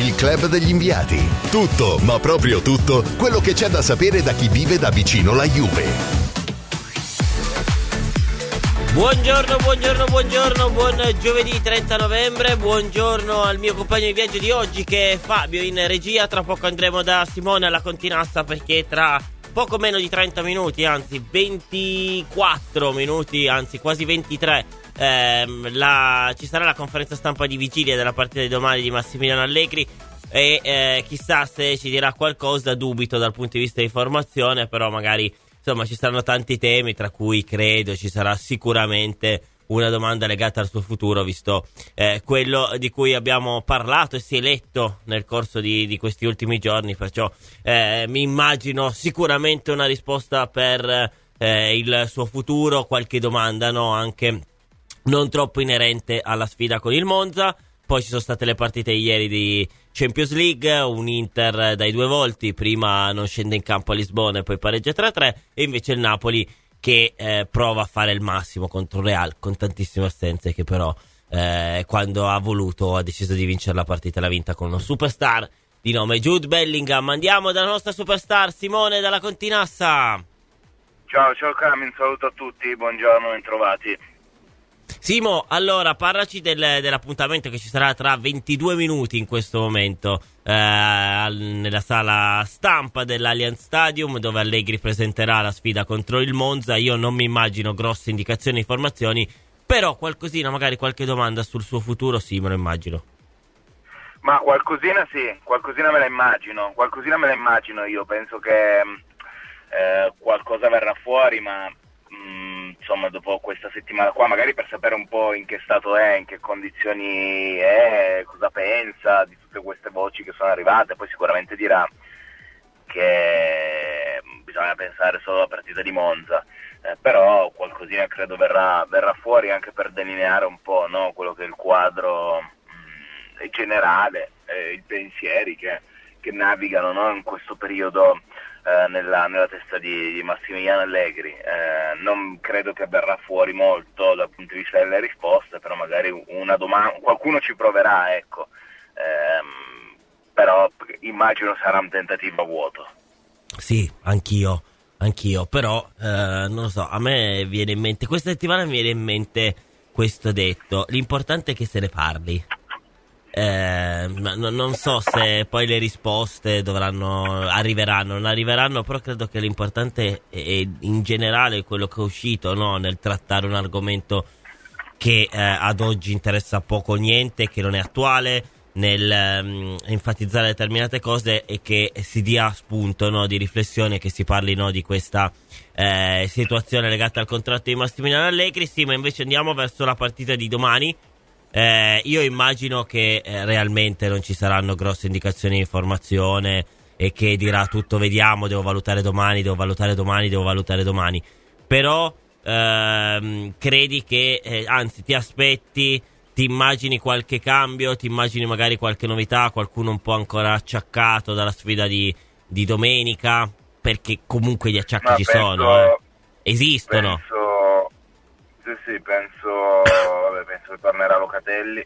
il club degli inviati. Tutto, ma proprio tutto, quello che c'è da sapere da chi vive da vicino la Juve. Buongiorno, buon giovedì 30 novembre, buongiorno al mio compagno di viaggio di oggi che è Fabio in regia. Tra poco andremo da Simone alla Continassa perché tra poco meno di 30 minuti, anzi 24 minuti, anzi quasi 23, ci sarà la conferenza stampa di vigilia della partita di domani di Massimiliano Allegri e chissà se ci dirà qualcosa. Dubito dal punto di vista di formazione, però magari insomma ci saranno tanti temi, tra cui credo ci sarà sicuramente una domanda legata al suo futuro, visto quello di cui abbiamo parlato e si è letto nel corso di questi ultimi giorni. Perciò mi immagino sicuramente una risposta per il suo futuro, qualche domanda, no, anche non troppo inerente alla sfida con il Monza. Poi ci sono state le partite ieri di Champions League, un Inter dai due volti, prima non scende in campo a Lisbona e poi pareggia 3-3, e invece il Napoli che prova a fare il massimo contro il Real, con tantissime assenze, che però quando ha voluto ha deciso di vincere la partita, l'ha vinta con uno superstar di nome Jude Bellingham. Andiamo dalla nostra superstar Simone dalla Continassa. Ciao Cami, un saluto a tutti, buongiorno, bentrovati. Simo, allora parlaci dell'appuntamento che ci sarà tra 22 minuti in questo momento nella sala stampa dell'Allianz Stadium, dove Allegri presenterà la sfida contro il Monza. Io non mi immagino grosse indicazioni e informazioni, però qualcosina, magari qualche domanda sul suo futuro sì, me lo immagino. Ma qualcosina sì, qualcosina me la immagino io, penso che qualcosa verrà fuori, ma insomma dopo questa settimana qua, magari per sapere un po' in che stato è, in che condizioni è, cosa pensa di tutte queste voci che sono arrivate. Poi sicuramente dirà che bisogna pensare solo alla partita di Monza, però qualcosina credo verrà fuori, anche per delineare un po', no, quello che è il quadro generale, i pensieri che navigano, no, in questo periodo nella testa di Massimiliano Allegri. Non credo che verrà fuori molto dal punto di vista delle risposte, però magari una domanda, qualcuno ci proverà, ecco, però immagino sarà un tentativo a vuoto. Sì, anch'io, però non lo so, a me viene in mente, questa settimana mi viene in mente questo detto: l'importante è che se ne parli. Non so se poi le risposte arriveranno, non arriveranno, però credo che l'importante è in generale quello che è uscito, no? Nel trattare un argomento che ad oggi interessa poco o niente, che non è attuale, nel enfatizzare determinate cose e che si dia spunto, no, di riflessione, che si parli, no, di questa situazione legata al contratto di Massimiliano Allegri. Sì, ma invece andiamo verso la partita di domani. Io immagino che realmente non ci saranno grosse indicazioni di informazione e che dirà tutto vediamo, devo valutare domani, però credi che anzi ti aspetti, ti immagini qualche cambio, ti immagini magari qualche novità, qualcuno un po' ancora acciaccato dalla sfida di domenica, perché comunque gli acciacchi ci sono, esistono. Penso che tornerà Locatelli.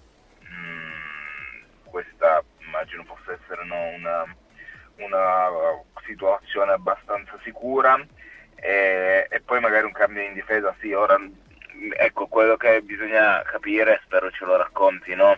Questa immagino possa essere, no, una situazione abbastanza sicura, e poi magari un cambio in difesa. Sì, ora ecco quello che bisogna capire, spero ce lo racconti, no?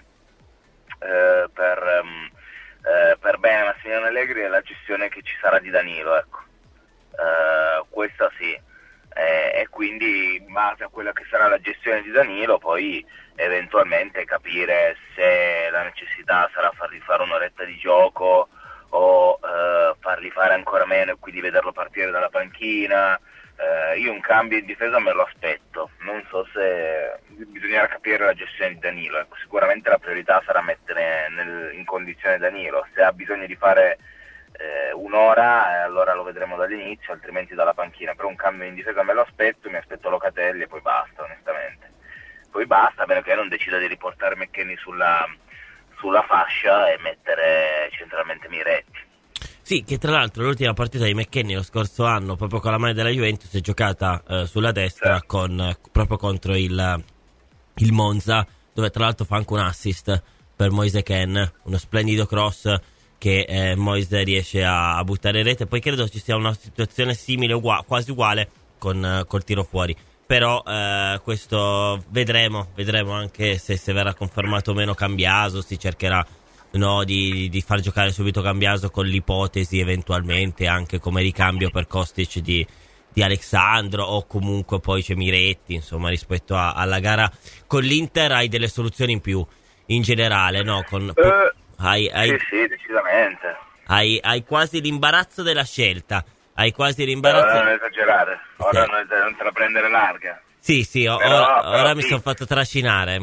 Per bene Massimiliano Allegri, è la gestione che ci sarà di Danilo, ecco. Questa sì. E quindi in base a quella che sarà la gestione di Danilo poi eventualmente capire se la necessità sarà fargli fare un'oretta di gioco o fargli fare ancora meno e quindi vederlo partire dalla panchina. Io un cambio in difesa me lo aspetto, non so se bisognerà capire la gestione di Danilo, ecco, sicuramente la priorità sarà mettere in condizione Danilo. Se ha bisogno di fare un'ora, allora lo vedremo dall'inizio, altrimenti dalla panchina. Per un cambio in difesa me lo aspetto, mi aspetto Locatelli e poi basta, onestamente. Poi basta, a meno che non decida di riportare McKennie sulla fascia e mettere centralmente Miretti. Sì, che tra l'altro l'ultima partita di McKennie lo scorso anno, proprio con la maglia della Juventus, è giocata sulla destra, sì, proprio contro il Monza, dove tra l'altro fa anche un assist. per Moise Kean, uno splendido cross che Moise riesce a buttare in rete. Poi credo ci sia una situazione simile, quasi uguale col tiro fuori, però questo vedremo anche se verrà confermato o meno Cambiaso. Si cercherà di far giocare subito Cambiaso, con l'ipotesi eventualmente anche come ricambio per Kostic di Alexandro, o comunque poi c'è Miretti. Insomma, rispetto alla gara con l'Inter hai delle soluzioni in più in generale, no? Sì, decisamente. Hai quasi l'imbarazzo della scelta. Hai quasi l'imbarazzo. Ora non esagerare, ora non te la prendere larga. Sì, ora mi sono fatto trascinare.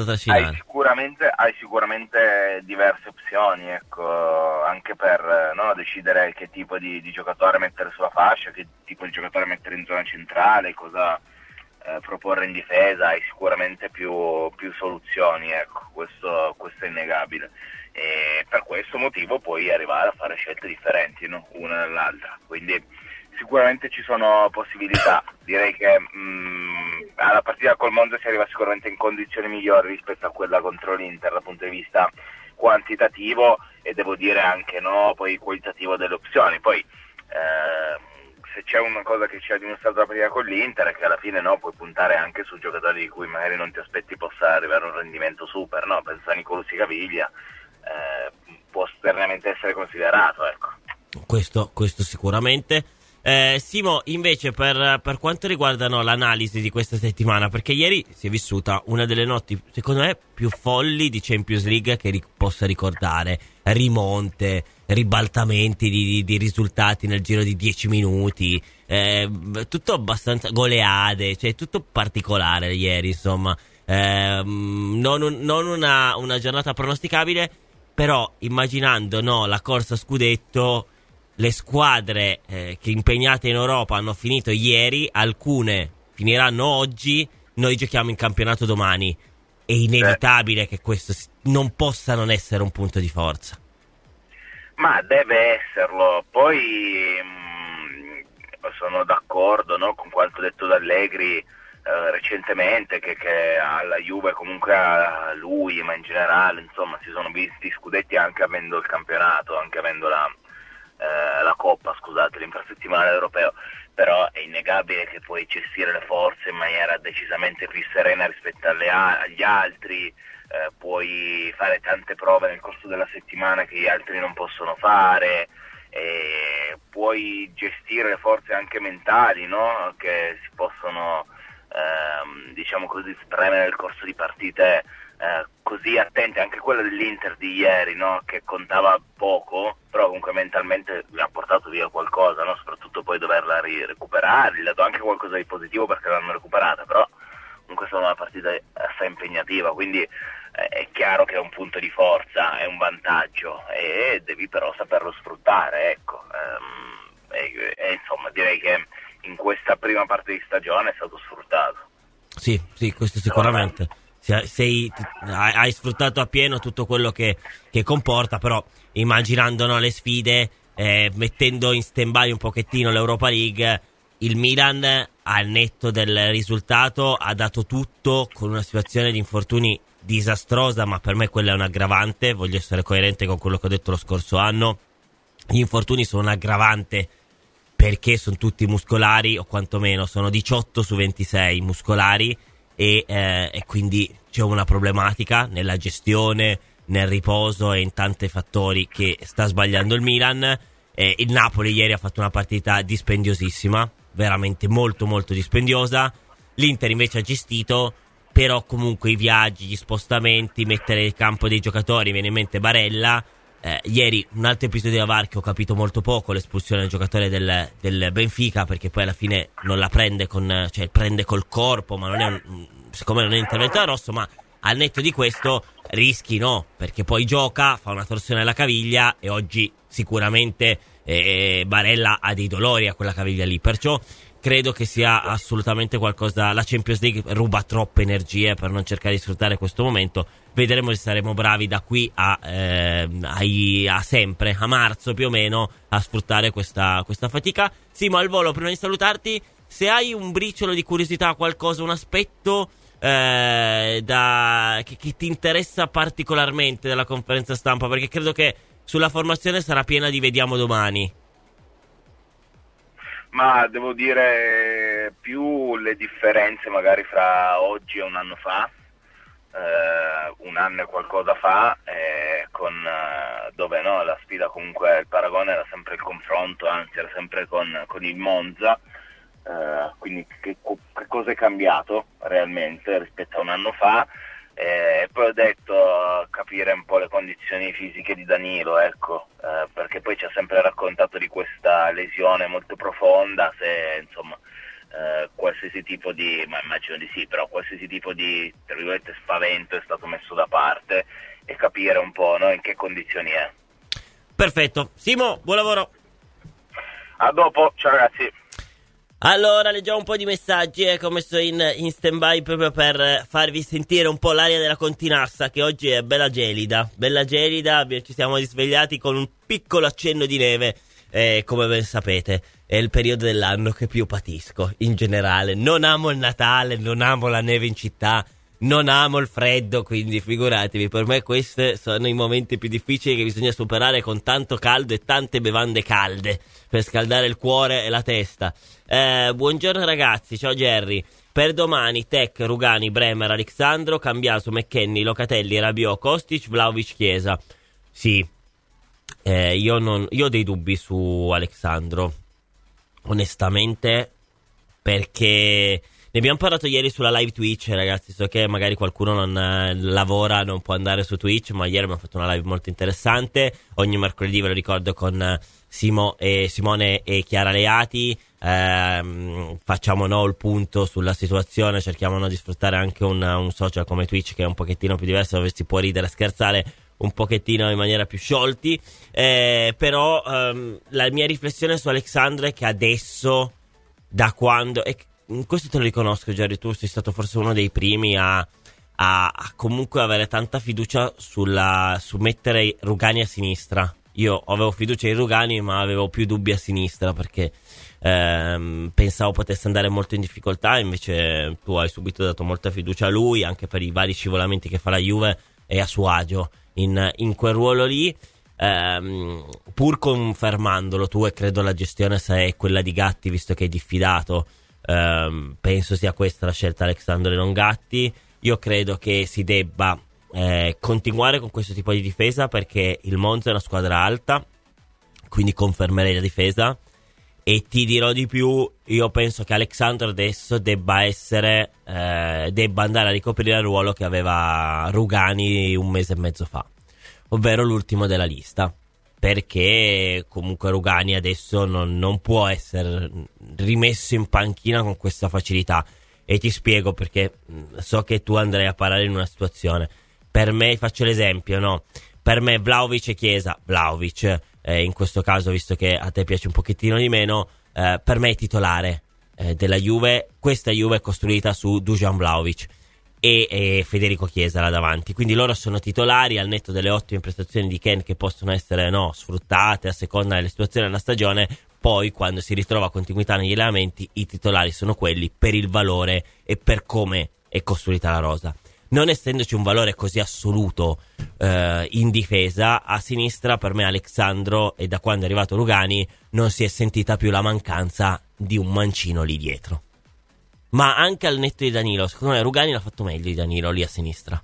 Hai sicuramente diverse opzioni, ecco, anche per decidere che tipo di giocatore mettere sulla fascia, che tipo di giocatore mettere in zona centrale, cosa proporre in difesa. Hai sicuramente più soluzioni, ecco, questo è innegabile. E per questo motivo puoi arrivare a fare scelte differenti, no? Una dall'altra, quindi sicuramente ci sono possibilità. Direi che alla partita col Monza si arriva sicuramente in condizioni migliori rispetto a quella contro l'Inter dal punto di vista quantitativo, e devo dire anche poi qualitativo delle opzioni. Poi se c'è una cosa che ci ha dimostrato la partita con l'Inter è che alla fine puoi puntare anche su giocatori di cui magari non ti aspetti possa arrivare a un rendimento super, no? Penso a Nicolussi Caviglia, può esternamente essere considerato, ecco. Questo sicuramente. Simo, invece, per quanto riguarda l'analisi di questa settimana, perché ieri si è vissuta una delle notti, secondo me, più folli di Champions League che possa ricordare. Rimonte, ribaltamenti di risultati nel giro di 10 minuti, tutto abbastanza goleade, cioè tutto particolare ieri, insomma. Non una giornata pronosticabile, però immaginando la corsa a scudetto, le squadre che impegnate in Europa hanno finito ieri, alcune finiranno oggi, noi giochiamo in campionato domani. È inevitabile che questo non possa non essere un punto di forza. Ma deve esserlo. Poi sono d'accordo con quanto detto da Allegri recentemente, che alla Juve, comunque a lui, ma in generale, insomma, si sono visti scudetti anche avendo il campionato, anche avendo la Coppa, scusate, l'infrasettimanale europeo. Però è innegabile che puoi gestire le forze in maniera decisamente più serena rispetto agli altri, puoi fare tante prove nel corso della settimana che gli altri non possono fare, puoi gestire le forze anche mentali, no? Che si possono diciamo così spremere nel corso di partite così attente. Anche quella dell'Inter di ieri, no? Che contava poco, però comunque mentalmente mi ha portato via qualcosa, no? Soprattutto poi doverla recuperare, gli ha dato anche qualcosa di positivo perché l'hanno recuperata, però comunque è stata una partita assai impegnativa, quindi è chiaro che è un punto di forza, è un vantaggio, e devi però saperlo sfruttare, ecco. E insomma, direi che in questa prima parte di stagione è stato sfruttato. Sì, questo sicuramente. Hai sfruttato appieno tutto quello che comporta, però immaginando le sfide, mettendo in stand-by un pochettino l'Europa League, il Milan, al netto del risultato, ha dato tutto, con una situazione di infortuni disastrosa, ma per me quella è un aggravante. Voglio essere coerente con quello che ho detto lo scorso anno. Gli infortuni sono un aggravante perché sono tutti muscolari, o quantomeno sono 18 su 26 muscolari, e quindi c'è una problematica nella gestione, nel riposo e in tanti fattori che sta sbagliando il Milan. Il Napoli ieri ha fatto una partita dispendiosissima, veramente molto molto dispendiosa. L'Inter invece ha gestito, però comunque i viaggi, gli spostamenti, mettere in campo dei giocatori, viene in mente Barella. Ieri un altro episodio da VAR che ho capito molto poco, l'espulsione del giocatore del Benfica, perché poi alla fine non la prende prende col corpo, ma non è secondo me non è intervento da rosso, ma al netto di questo rischi perché poi gioca, fa una torsione alla caviglia, e oggi sicuramente Barella ha dei dolori a quella caviglia lì, perciò credo che sia assolutamente qualcosa. La Champions League ruba troppe energie per non cercare di sfruttare questo momento. Vedremo se saremo bravi da qui a sempre, a marzo più o meno, a sfruttare questa fatica. Simo, al volo, prima di salutarti, se hai un briciolo di curiosità, qualcosa, un aspetto che ti interessa particolarmente della conferenza stampa? Perché credo che sulla formazione sarà piena di vediamo domani. Ma devo dire più le differenze magari fra oggi e un anno fa, un anno e qualcosa fa, dove no, la sfida comunque, il paragone era sempre il confronto, anzi era sempre con il Monza, quindi che cosa è cambiato realmente rispetto a un anno fa, e poi ho detto capire un po' le condizioni fisiche di Danilo, ecco, perché poi ci ha sempre raccontato di questa lesione molto profonda, se insomma qualsiasi tipo di, ma immagino di sì, però qualsiasi tipo di, tra virgolette, spavento è stato messo da parte, e capire un po', no, in che condizioni è. Perfetto, Simo, buon lavoro. A dopo, ciao ragazzi. Allora, leggiamo un po' di messaggi, ho messo in stand-by proprio per farvi sentire un po' l'aria della Continassa, che oggi è bella gelida, ci siamo risvegliati con un piccolo accenno di neve, come ben sapete, è il periodo dell'anno che più patisco, in generale. Non amo il Natale, non amo la neve in città, non amo il freddo, quindi figuratevi, per me questi sono i momenti più difficili che bisogna superare con tanto caldo e tante bevande calde per scaldare il cuore e la testa. Buongiorno ragazzi, ciao Jerry. Per domani Tech, Rugani, Bremer, Alexandro, Cambiaso, McKennie, Locatelli, Rabiot, Kostic, Vlahovic, Chiesa. Sì, io ho dei dubbi su Alexandro, onestamente, perché ne abbiamo parlato ieri sulla live Twitch, ragazzi. So che magari qualcuno non lavora, non può andare su Twitch, ma ieri abbiamo fatto una live molto interessante. Ogni mercoledì, ve lo ricordo, con Simone e Chiara Leati. Facciamo il punto sulla situazione, cerchiamo di sfruttare anche un social come Twitch, che è un pochettino più diverso, dove si può ridere e scherzare un pochettino in maniera più sciolti. Però la mia riflessione su Alexandro è che adesso, da quando... questo te lo riconosco, Jerry, tu sei stato forse uno dei primi a comunque avere tanta fiducia su mettere Rugani a sinistra. Io avevo fiducia in Rugani, ma avevo più dubbi a sinistra, perché pensavo potesse andare molto in difficoltà. Invece tu hai subito dato molta fiducia a lui, anche per i vari scivolamenti che fa la Juve, e a suo agio in quel ruolo lì. Pur confermandolo tu, e credo la gestione è quella di Gatti, visto che è diffidato. Penso sia questa la scelta, Alexandro e non Gatti. Io credo che si debba continuare con questo tipo di difesa, perché il Monza è una squadra alta, quindi confermerei la difesa. E ti dirò di più, io penso che Alexandro adesso debba andare a ricoprire il ruolo che aveva Rugani un mese e mezzo fa, ovvero l'ultimo della lista, perché comunque Rugani adesso non può essere rimesso in panchina con questa facilità. E ti spiego perché. So che tu andrai a parlare in una situazione. Per me, faccio l'esempio, no? Per me Vlahovic e Chiesa, Vlahovic in questo caso, visto che a te piace un pochettino di meno, per me è titolare della Juve. Questa Juve è costruita su Dusan Vlahovic e Federico Chiesa là davanti, quindi loro sono titolari, al netto delle ottime prestazioni di Ken, che possono essere sfruttate a seconda delle situazioni della stagione. Poi, quando si ritrova continuità negli allenamenti, i titolari sono quelli, per il valore e per come è costruita la rosa. Non essendoci un valore così assoluto in difesa, a sinistra per me Alexandro, e da quando è arrivato Rugani, non si è sentita più la mancanza di un mancino lì dietro. Ma anche al netto di Danilo, secondo me Rugani l'ha fatto meglio di Danilo lì a sinistra.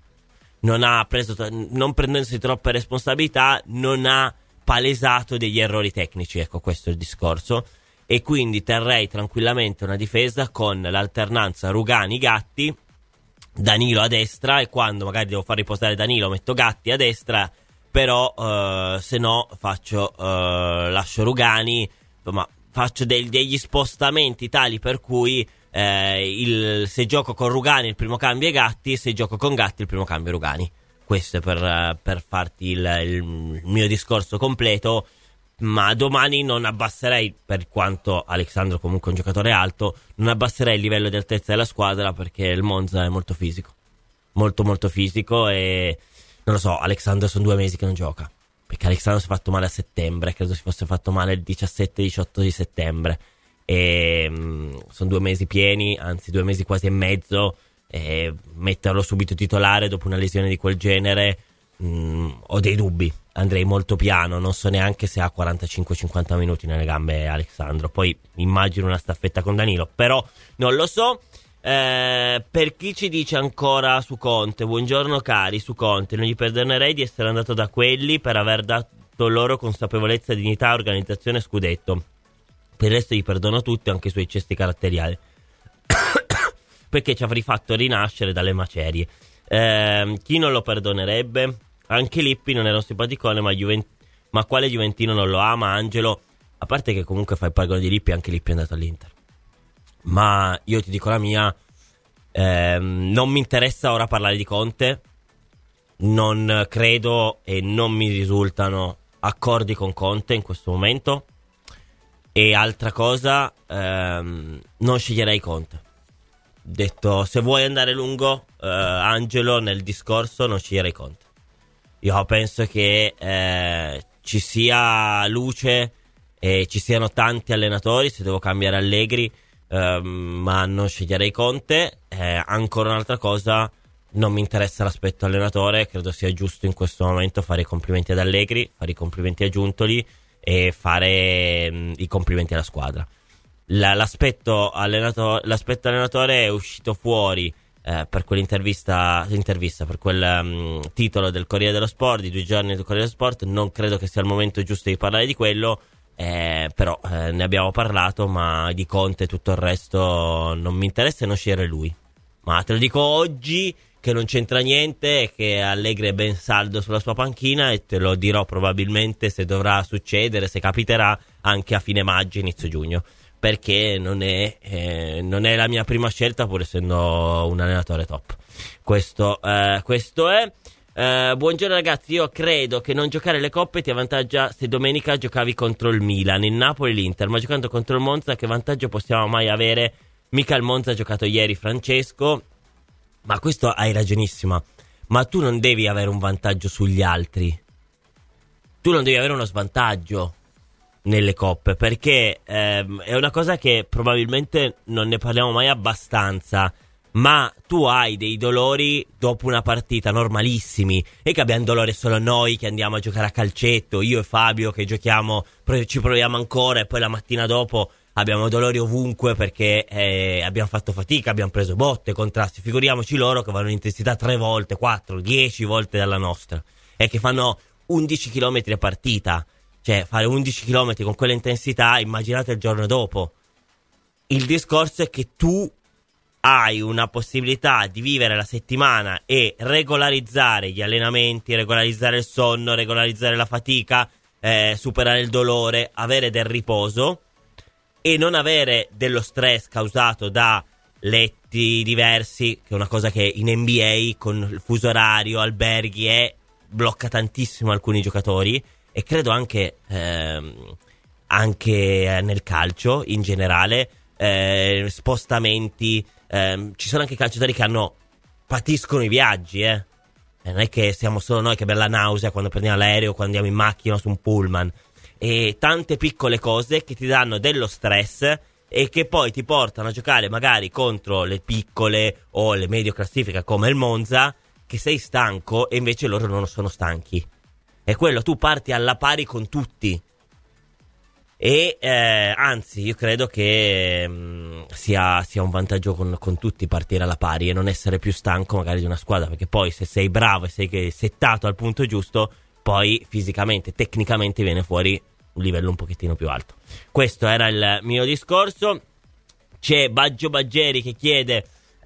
Non prendendosi troppe responsabilità, non ha palesato degli errori tecnici, ecco, questo è il discorso. E quindi terrei tranquillamente una difesa con l'alternanza Rugani-Gatti, Danilo a destra, e quando magari devo far riposare Danilo metto Gatti a destra, però se no lascio Rugani, ma faccio degli spostamenti tali per cui se gioco con Rugani il primo cambio è Gatti, se gioco con Gatti il primo cambio è Rugani. Questo è per farti il mio discorso completo. Ma domani non abbasserei, per quanto Alexandro comunque è un giocatore alto, non abbasserei il livello di altezza della squadra, perché il Monza è molto fisico, molto molto fisico. E non lo so, Alexandro sono 2 mesi che non gioca, perché Alexandro si è fatto male a settembre, credo si fosse fatto male il 17-18 di settembre, e sono 2 mesi pieni, anzi 2 mesi quasi e mezzo, metterlo subito titolare dopo una lesione di quel genere, ho dei dubbi. Andrei molto piano, non so neanche se ha 45-50 minuti nelle gambe Alexandro. Poi immagino una staffetta con Danilo, però non lo so. Per chi ci dice ancora su Conte, buongiorno cari, su Conte non gli perdonerei di essere andato da quelli per aver dato loro consapevolezza, dignità, organizzazione, scudetto. Per il resto gli perdono tutto, anche i suoi eccessi caratteriali, perché ci avrei fatto rinascere dalle macerie. Chi non lo perdonerebbe? Anche Lippi non era un simpaticone, ma quale juventino non lo ama? Angelo, a parte che comunque fa il paragone di Lippi, anche Lippi è andato all'Inter. Ma io ti dico la mia, non mi interessa ora parlare di Conte, non credo e non mi risultano accordi con Conte in questo momento. E altra cosa, non sceglierei Conte. Detto, se vuoi andare lungo, Angelo, nel discorso non sceglierei Conte. Io penso che ci sia luce e ci siano tanti allenatori, se devo cambiare Allegri, ma non sceglierei Conte. Ancora un'altra cosa, non mi interessa l'aspetto allenatore, credo sia giusto in questo momento fare i complimenti ad Allegri, fare i complimenti a Giuntoli e fare i complimenti alla squadra. L'aspetto allenatore è uscito fuori per quell'intervista, per quel titolo del Corriere dello Sport, di 2 giorni del Corriere dello Sport. Non credo che sia il momento giusto di parlare di quello, però ne abbiamo parlato, ma di Conte tutto il resto non mi interessa e non scegliere lui. Ma te lo dico oggi che non c'entra niente e che Allegri è ben saldo sulla sua panchina, e te lo dirò probabilmente se dovrà succedere, se capiterà, anche a fine maggio, inizio giugno, perché non è la mia prima scelta, pur essendo un allenatore top. Questo è. Buongiorno ragazzi, io credo che non giocare le coppe ti avvantaggia se domenica giocavi contro il Milan, il Napoli, l'Inter, ma giocando contro il Monza che vantaggio possiamo mai avere? Mica il Monza ha giocato ieri, Francesco. Ma questo hai ragionissima, ma tu non devi avere un vantaggio sugli altri, tu non devi avere uno svantaggio nelle coppe, perché è una cosa che probabilmente non ne parliamo mai abbastanza, ma tu hai dei dolori dopo una partita normalissimi, e che abbiamo dolore solo noi che andiamo a giocare a calcetto, io e Fabio che giochiamo, ci proviamo ancora e poi la mattina dopo abbiamo dolori ovunque perché abbiamo fatto fatica, abbiamo preso botte, contrasti. Figuriamoci loro che vanno in intensità 3 volte, 4, 10 volte dalla nostra, e che fanno 11 km a partita. Cioè, fare 11 km con quella intensità, immaginate il giorno dopo. Il discorso è che tu hai una possibilità di vivere la settimana e regolarizzare gli allenamenti, regolarizzare il sonno, regolarizzare la fatica, superare il dolore, avere del riposo e non avere dello stress causato da letti diversi, che è una cosa che in NBA con il fuso orario, alberghi, blocca tantissimo alcuni giocatori, e credo anche nel calcio in generale, spostamenti, ci sono anche calciatori che patiscono i viaggi, non è che siamo solo noi che abbiamo la nausea quando prendiamo l'aereo, quando andiamo in macchina o su un pullman, e tante piccole cose che ti danno dello stress e che poi ti portano a giocare magari contro le piccole o le medio classifica come il Monza, che sei stanco e invece loro non sono stanchi. E quello, tu parti alla pari con tutti. E anzi, io credo che sia un vantaggio con tutti partire alla pari e non essere più stanco magari di una squadra, perché poi se sei bravo e sei settato al punto giusto, poi fisicamente, tecnicamente viene fuori un livello un pochettino più alto. Questo era il mio discorso. C'è Baggio Baggeri che chiede: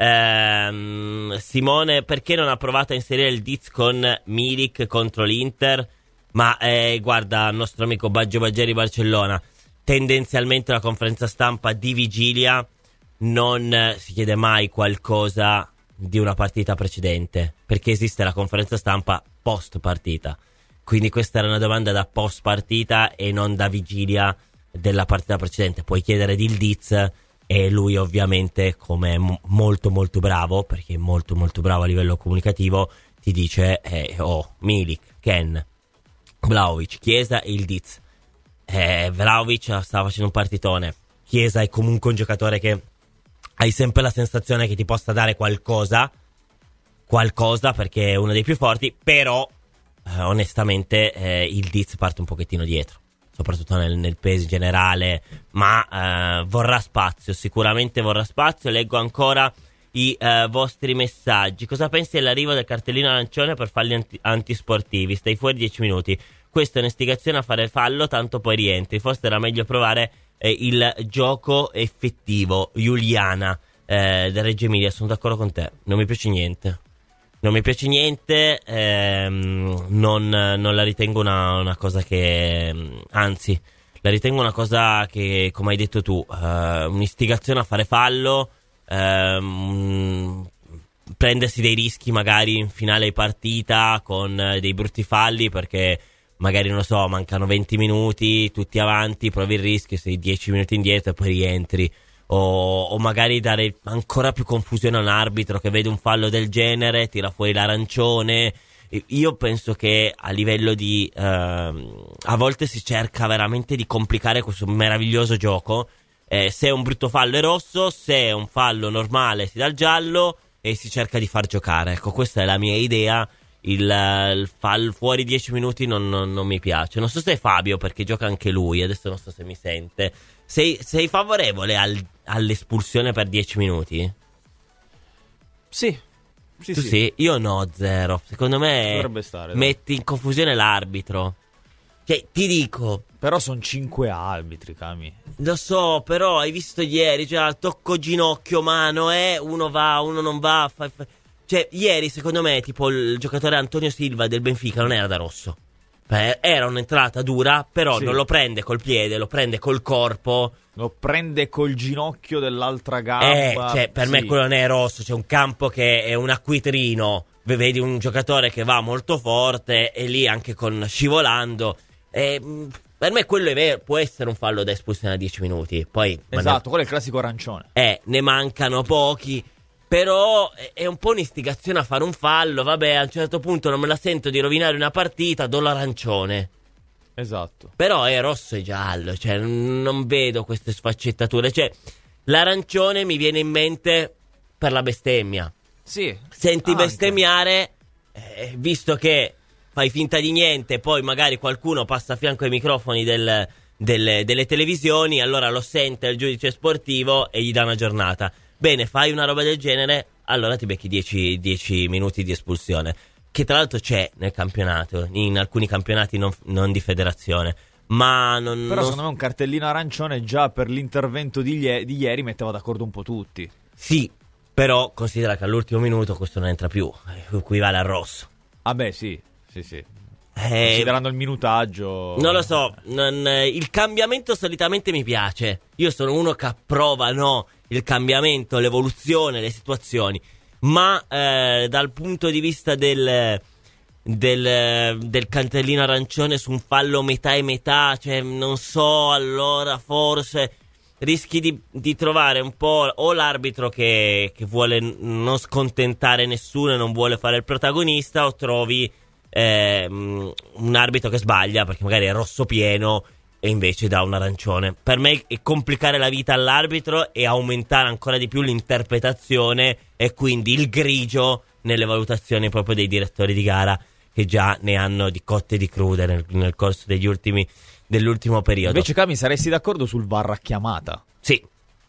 Simone, perché non ha provato a inserire il Diz con Milik contro l'Inter? Ma guarda, il nostro amico Baggio Baggeri Barcellona, tendenzialmente la conferenza stampa di vigilia non si chiede mai qualcosa di una partita precedente, perché esiste la conferenza stampa post partita. Quindi questa era una domanda da post partita e non da vigilia della partita precedente. Puoi chiedere di Diz, e lui ovviamente, come molto molto bravo, perché è molto molto bravo a livello comunicativo, ti dice Milik, Ken, Vlahovic, Chiesa e il Diz. Vlahovic stava facendo un partitone, Chiesa è comunque un giocatore che hai sempre la sensazione che ti possa dare qualcosa perché è uno dei più forti, però onestamente il Diz parte un pochettino dietro, soprattutto nel peso generale, ma vorrà spazio, sicuramente vorrà spazio. Leggo ancora i vostri messaggi. Cosa pensi dell'arrivo del cartellino arancione per falli antisportivi? Stai fuori 10 minuti. Questa è un'istigazione a fare fallo, tanto poi rientri. Forse era meglio provare il gioco effettivo. Giuliana del Reggio Emilia, sono d'accordo con te. Non mi piace niente. Non la ritengo una cosa che... Anzi, la ritengo una cosa che, come hai detto tu, un'istigazione a fare fallo, prendersi dei rischi magari in finale di partita con dei brutti falli, perché magari, non lo so, mancano 20 minuti, tutti avanti, provi il rischio, sei 10 minuti indietro e poi rientri. O magari dare ancora più confusione a un arbitro che vede un fallo del genere, tira fuori l'arancione. Io penso che a livello di... a volte si cerca veramente di complicare questo meraviglioso gioco. Se è un brutto fallo è rosso, se è un fallo normale si dà il giallo e si cerca di far giocare. Ecco, questa è la mia idea. Il fallo fuori 10 minuti non mi piace. Non so se è Fabio, perché gioca anche lui, adesso non so se mi sente. Sei favorevole all'espulsione per 10 minuti? Sì. Tu sì? Io no, zero. Secondo me dovrebbe stare, metti in confusione l'arbitro. Cioè, ti dico... Però sono 5 arbitri, Cami. Lo so, però hai visto ieri, cioè, tocco ginocchio, mano, uno va, uno non va. Cioè, ieri, secondo me, tipo, il giocatore Antonio Silva del Benfica non era da rosso. Era un'entrata dura, però sì, non lo prende col piede, lo prende col corpo. Lo prende col ginocchio dell'altra gamba. Cioè, per me quello non è rosso. C'è un campo che è un acquitrino. Vedi un giocatore che va molto forte e lì anche con scivolando. Per me quello è vero, può essere un fallo da espulsione a 10 minuti. Poi esatto, quello è il classico arancione. Ne mancano pochi. Però è un po' un'istigazione a fare un fallo. Vabbè, a un certo punto non me la sento di rovinare una partita, do l'arancione. Esatto. Però è rosso e giallo, cioè non vedo queste sfaccettature. Cioè, l'arancione mi viene in mente per la bestemmia. Sì. Senti anche bestemmiare, visto che fai finta di niente, poi magari qualcuno passa a fianco ai microfoni delle televisioni, allora lo sente il giudice sportivo e gli dà una giornata. Bene, fai una roba del genere, allora ti becchi 10 minuti di espulsione. Che tra l'altro c'è nel campionato, in alcuni campionati non di federazione. Ma non... Però secondo me un cartellino arancione già per l'intervento di ieri metteva d'accordo un po' tutti. Sì, però considera che all'ultimo minuto questo non entra più, equivale al rosso. Ah beh, sì. Considerando il minutaggio. Non lo so, il cambiamento solitamente mi piace. Io sono uno che approva, il cambiamento, l'evoluzione, le situazioni. Ma dal punto di vista del cartellino arancione su un fallo metà e metà, cioè non so, allora forse rischi di trovare un po' o l'arbitro che vuole non scontentare nessuno e non vuole fare il protagonista, o trovi un arbitro che sbaglia perché magari è rosso pieno e invece dà un arancione. Per me è complicare la vita all'arbitro e aumentare ancora di più l'interpretazione e quindi il grigio nelle valutazioni proprio dei direttori di gara, che già ne hanno di cotte e di crude nel corso dell'ultimo periodo. Invece, Cami, saresti d'accordo sul VAR a chiamata? Sì.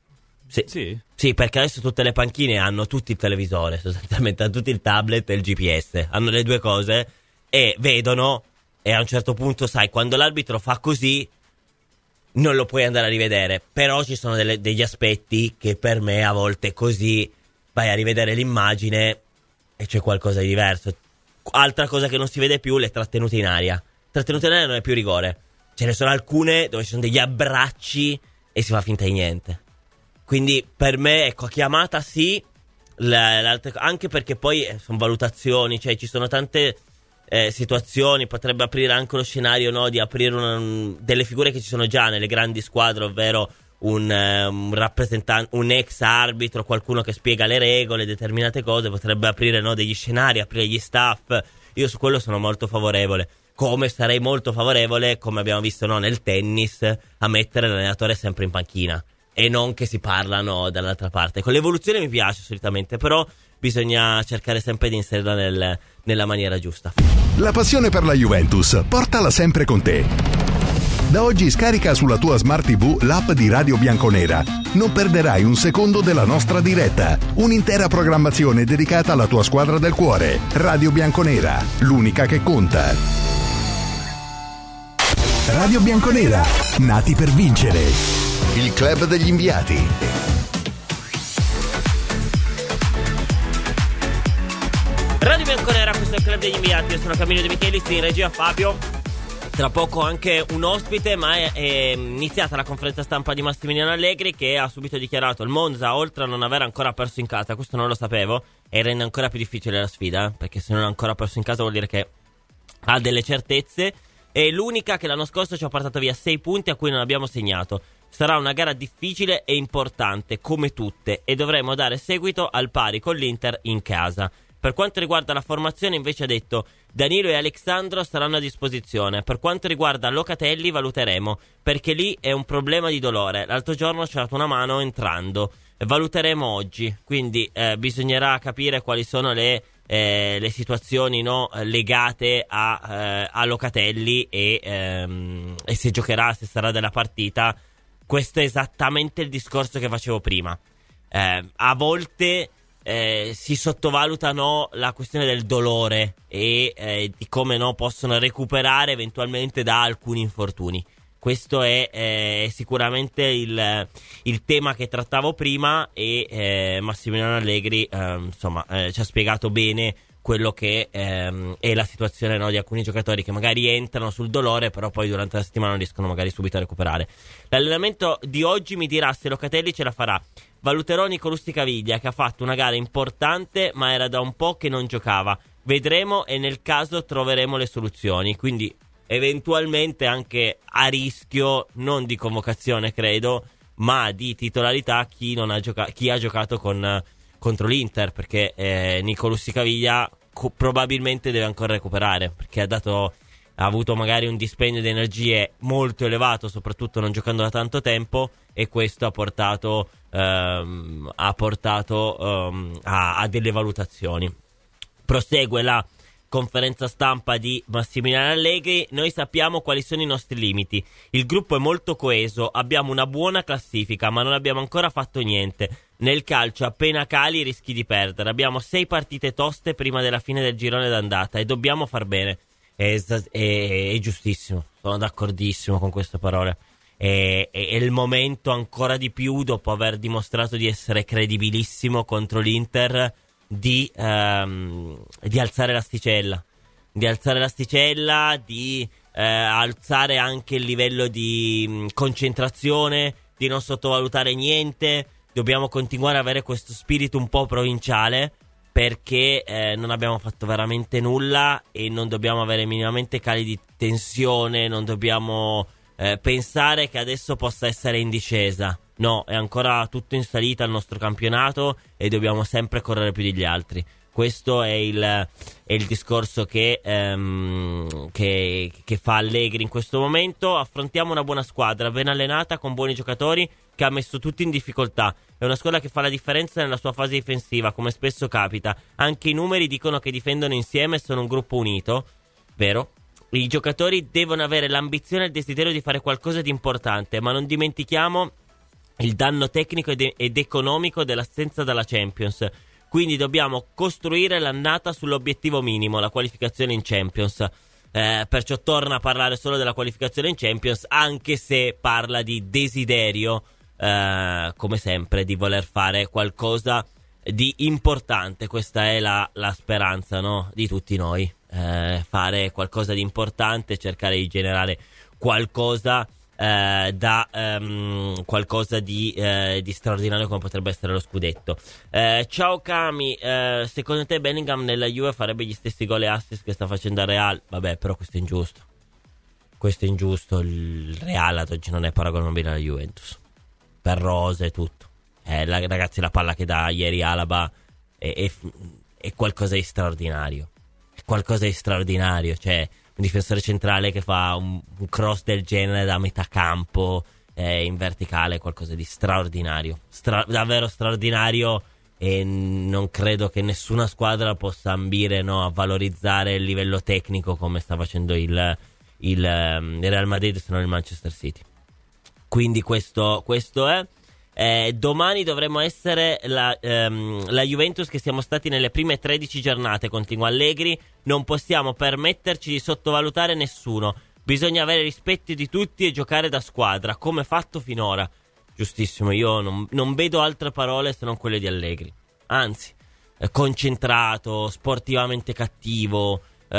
Sì, perché adesso tutte le panchine hanno tutti il televisore, sostanzialmente hanno tutti il tablet e il GPS, hanno le due cose e vedono, e a un certo punto sai, quando l'arbitro fa così non lo puoi andare a rivedere, però ci sono degli aspetti che per me a volte così vai a rivedere l'immagine e c'è qualcosa di diverso. Altra cosa che non si vede più, le trattenute in aria. Trattenute in aria non è più rigore. Ce ne sono alcune dove ci sono degli abbracci e si fa finta di niente. Quindi per me, ecco, chiamata sì, anche perché poi sono valutazioni, cioè ci sono tante situazioni, potrebbe aprire anche lo scenario, di aprire delle figure che ci sono già nelle grandi squadre, ovvero un rappresentante, un ex arbitro, qualcuno che spiega le regole, determinate cose, potrebbe aprire degli scenari, aprire gli staff. Io su quello sono molto favorevole, come sarei molto favorevole, come abbiamo visto nel tennis, a mettere l'allenatore sempre in panchina. e non che si parlano dall'altra parte. Con l'evoluzione mi piace solitamente, però bisogna cercare sempre di inserirla nella maniera giusta. La passione per la Juventus, portala sempre con te. Da oggi scarica sulla tua Smart TV l'app di Radio Bianconera. Non perderai un secondo della nostra diretta. Un'intera programmazione dedicata alla tua squadra del cuore. Radio Bianconera, l'unica che conta. Radio Bianconera, nati per vincere. Il club degli inviati. Radio Bianconera, questo è il club degli inviati. Io sono Camillo De Michelis, in regia Fabio. Tra poco anche un ospite, ma è iniziata la conferenza stampa di Massimiliano Allegri, che ha subito dichiarato: il Monza, oltre a non aver ancora perso in casa, questo non lo sapevo, e rende ancora più difficile la sfida, perché se non ha ancora perso in casa vuol dire che ha delle certezze. È l'unica che l'anno scorso ci ha portato via 6 punti a cui non abbiamo segnato. Sarà una gara difficile e importante, come tutte, e dovremo dare seguito al pari con l'Inter in casa. Per quanto riguarda la formazione, invece, ha detto: Danilo e Alexandro saranno a disposizione. Per quanto riguarda Locatelli valuteremo, perché lì è un problema di dolore. L'altro giorno ci ha dato una mano entrando. Valuteremo oggi, quindi bisognerà capire quali sono le situazioni, no, legate a Locatelli e se giocherà, se sarà della partita. Questo è esattamente il discorso che facevo prima. A volte si sottovalutano la questione del dolore e di come possono recuperare eventualmente da alcuni infortuni. Questo è sicuramente il tema che trattavo prima, e Massimiliano Allegri ci ha spiegato bene quello che è la situazione, no, di alcuni giocatori che magari entrano sul dolore, però poi durante la settimana non riescono magari subito a recuperare. L'allenamento di oggi mi dirà se Locatelli ce la farà. Valuterò Nicolò Sticaviglia, che ha fatto una gara importante ma era da un po' che non giocava. Vedremo e nel caso troveremo le soluzioni, quindi eventualmente anche a rischio non di convocazione, credo, ma di titolarità chi ha giocato contro l'Inter, perché Nicolò Sticaviglia probabilmente deve ancora recuperare, perché ha avuto magari un dispendio di energie molto elevato, soprattutto non giocando da tanto tempo, e questo ha portato a delle valutazioni. Prosegue la conferenza stampa di Massimiliano Allegri. Noi sappiamo quali sono i nostri limiti. Il gruppo è molto coeso, abbiamo una buona classifica, ma non abbiamo ancora fatto niente. Nel calcio appena cali rischi di perdere. Abbiamo 6 partite toste prima della fine del girone d'andata e dobbiamo far bene. È giustissimo, sono d'accordissimo con queste parole. È il momento ancora di più, dopo aver dimostrato di essere credibilissimo contro l'Inter, di alzare l'asticella, di alzare anche il livello di concentrazione, di non sottovalutare niente. Dobbiamo continuare ad avere questo spirito un po' provinciale, perché non abbiamo fatto veramente nulla e non dobbiamo avere minimamente cali di tensione, non dobbiamo pensare che adesso possa essere in discesa. No, è ancora tutto in salita il nostro campionato e dobbiamo sempre correre più degli altri. Questo è il discorso che fa Allegri in questo momento. Affrontiamo una buona squadra, ben allenata, con buoni giocatori, che ha messo tutti in difficoltà. È una squadra che fa la differenza nella sua fase difensiva, come spesso capita. Anche i numeri dicono che difendono insieme e sono un gruppo unito. Vero? I giocatori devono avere l'ambizione e il desiderio di fare qualcosa di importante, ma non dimentichiamo il danno tecnico ed economico dell'assenza dalla Champions. Quindi dobbiamo costruire l'annata sull'obiettivo minimo, la qualificazione in Champions. Perciò torna a parlare solo della qualificazione in Champions, anche se parla di desiderio, come sempre, di voler fare qualcosa di importante. Questa è la speranza, no, di tutti noi. Fare qualcosa di importante, cercare di generare qualcosa qualcosa di straordinario, come potrebbe essere lo scudetto. Ciao Cami, secondo te Bellingham nella Juve farebbe gli stessi gol e assist che sta facendo a Real? Vabbè, però questo è ingiusto. Il Real ad oggi non è paragonabile alla Juventus per rose e tutto. Ragazzi, la palla che dà ieri Alaba è qualcosa di straordinario. Cioè un difensore centrale che fa un cross del genere da metà campo, in verticale, qualcosa di straordinario, davvero straordinario, e non credo che nessuna squadra possa ambire, no, a valorizzare il livello tecnico come sta facendo il Real Madrid, se non il Manchester City. Quindi questo è. Domani dovremmo essere la Juventus che siamo stati nelle prime 13 giornate, continua Allegri. Non possiamo permetterci di sottovalutare nessuno. Bisogna avere rispetto di tutti e giocare da squadra, come fatto finora. Giustissimo, io non vedo altre parole se non quelle di Allegri. Anzi, concentrato, sportivamente cattivo.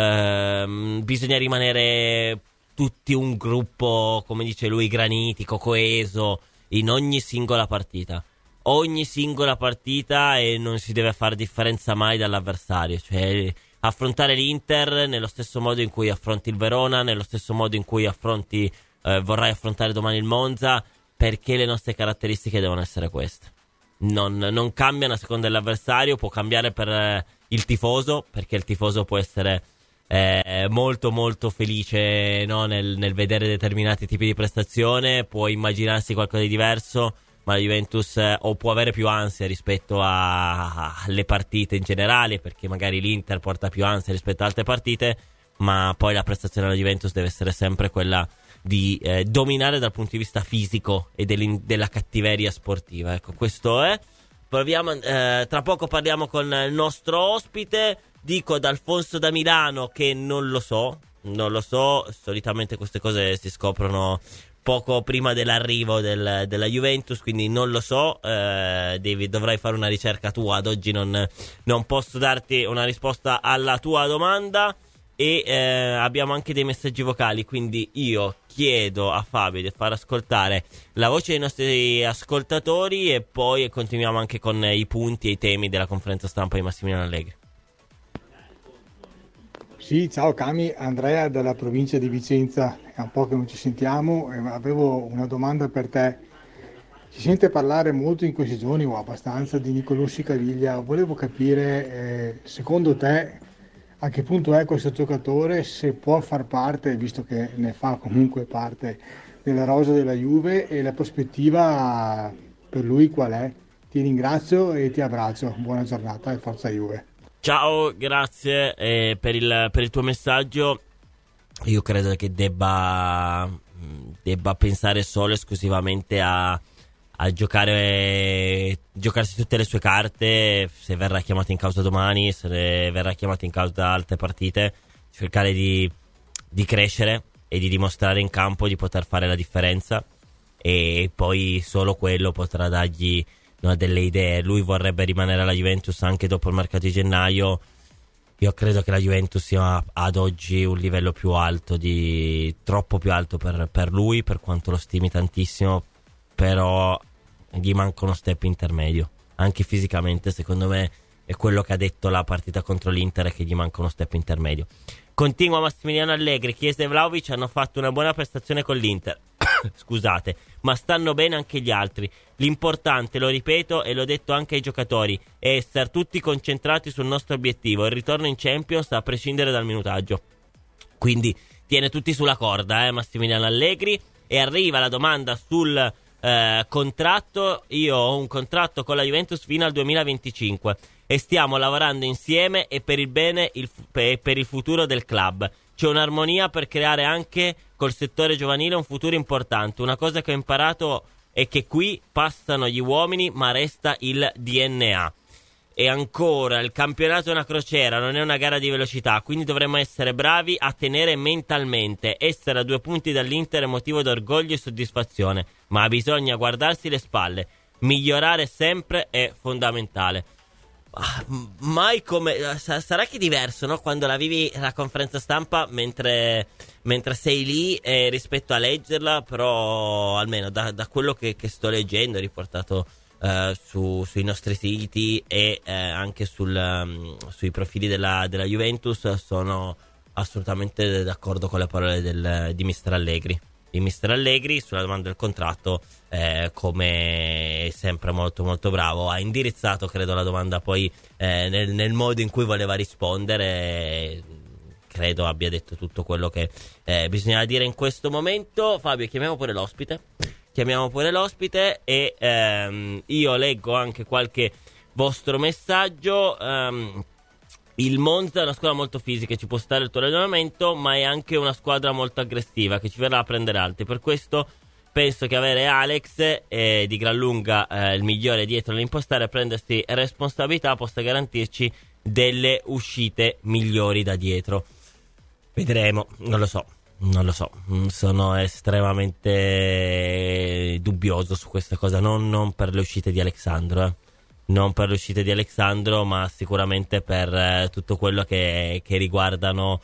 Bisogna rimanere tutti un gruppo, come dice lui, granitico, coeso in ogni singola partita. Ogni singola partita, e non si deve fare differenza mai dall'avversario. Cioè, affrontare l'Inter nello stesso modo in cui affronti il Verona, nello stesso modo in cui vorrai affrontare domani il Monza, perché le nostre caratteristiche devono essere queste. Non cambiano a seconda dell'avversario, può cambiare per il tifoso, perché il tifoso può essere molto molto felice, no, nel vedere determinati tipi di prestazione, può immaginarsi qualcosa di diverso, ma la Juventus o può avere più ansia rispetto alle partite in generale, perché magari l'Inter porta più ansia rispetto ad altre partite, ma poi la prestazione della Juventus deve essere sempre quella di dominare dal punto di vista fisico e della cattiveria sportiva. Ecco, questo è. Proviamo, tra poco parliamo con il nostro ospite. Dico ad Alfonso da Milano che non lo so, solitamente queste cose si scoprono poco prima dell'arrivo della Juventus, quindi non lo so, dovrai fare una ricerca tua, ad oggi non posso darti una risposta alla tua domanda, e abbiamo anche dei messaggi vocali, quindi io chiedo a Fabio di far ascoltare la voce dei nostri ascoltatori e poi continuiamo anche con i punti e i temi della conferenza stampa di Massimiliano Allegri. Sì, ciao Cami, Andrea dalla provincia di Vicenza, è un po' che non ci sentiamo, avevo una domanda per te. Si sente parlare molto in questi giorni, o abbastanza, di Nicolò Caviglia. Volevo capire, secondo te, a che punto è questo giocatore, se può far parte, visto che ne fa comunque parte, della rosa della Juve, e la prospettiva per lui qual è? Ti ringrazio e ti abbraccio, buona giornata e forza Juve. Ciao, grazie per il tuo messaggio. Io credo che debba pensare solo e esclusivamente a giocarsi tutte le sue carte, se verrà chiamato in causa domani, se verrà chiamato in causa altre partite, cercare di crescere e di dimostrare in campo di poter fare la differenza, e poi solo quello potrà dargli, no, delle idee. Lui vorrebbe rimanere alla Juventus anche dopo il mercato di gennaio. Io credo che la Juventus sia ad oggi un livello più alto, troppo più alto per lui, per quanto lo stimi tantissimo, però gli manca uno step intermedio, anche fisicamente. Secondo me è quello che ha detto la partita contro l'Inter, che gli manca uno step intermedio. Continua Massimiliano Allegri: Chiesa e Vlahovic hanno fatto una buona prestazione con l'Inter scusate, ma stanno bene anche gli altri. L'importante, lo ripeto e l'ho detto anche ai giocatori, è essere tutti concentrati sul nostro obiettivo, il ritorno in Champions, a prescindere dal minutaggio. Quindi tiene tutti sulla corda, Massimiliano Allegri. E arriva la domanda sul contratto. Io ho un contratto con la Juventus fino al 2025 e stiamo lavorando insieme e per il bene e per il futuro del club. C'è un'armonia per creare anche col settore giovanile un futuro importante. Una cosa che ho imparato è che qui passano gli uomini ma resta il DNA. E ancora, il campionato è una crociera, non è una gara di velocità, quindi dovremmo essere bravi a tenere mentalmente. Essere a 2 punti dall'Inter è motivo d'orgoglio e soddisfazione, ma bisogna guardarsi le spalle. Migliorare sempre è fondamentale. Mai come... sarà che è diverso, no? Quando la vivi la conferenza stampa mentre sei lì, rispetto a leggerla, però almeno da quello che sto leggendo, riportato sui nostri siti e anche sui profili della Juventus, sono assolutamente d'accordo con le parole di Mister Allegri. Di Mister Allegri sulla domanda del contratto, come sempre molto molto bravo, ha indirizzato credo la domanda poi nel modo in cui voleva rispondere. Credo abbia detto tutto quello che bisognava dire in questo momento. Fabio, chiamiamo pure l'ospite. chiamiamo pure l'ospite e io leggo anche qualche vostro messaggio. Il Monza è una squadra molto fisica, ci può stare il tuo ragionamento, ma è anche una squadra molto aggressiva che ci verrà a prendere alti. Per questo penso che avere Alex di gran lunga il migliore dietro all'impostare e prendersi responsabilità possa garantirci delle uscite migliori da dietro. Vedremo, non lo so, sono estremamente dubbioso su questa cosa, non per le uscite di Alexandro, non per le uscite di Alexandro, ma sicuramente per tutto quello che riguardano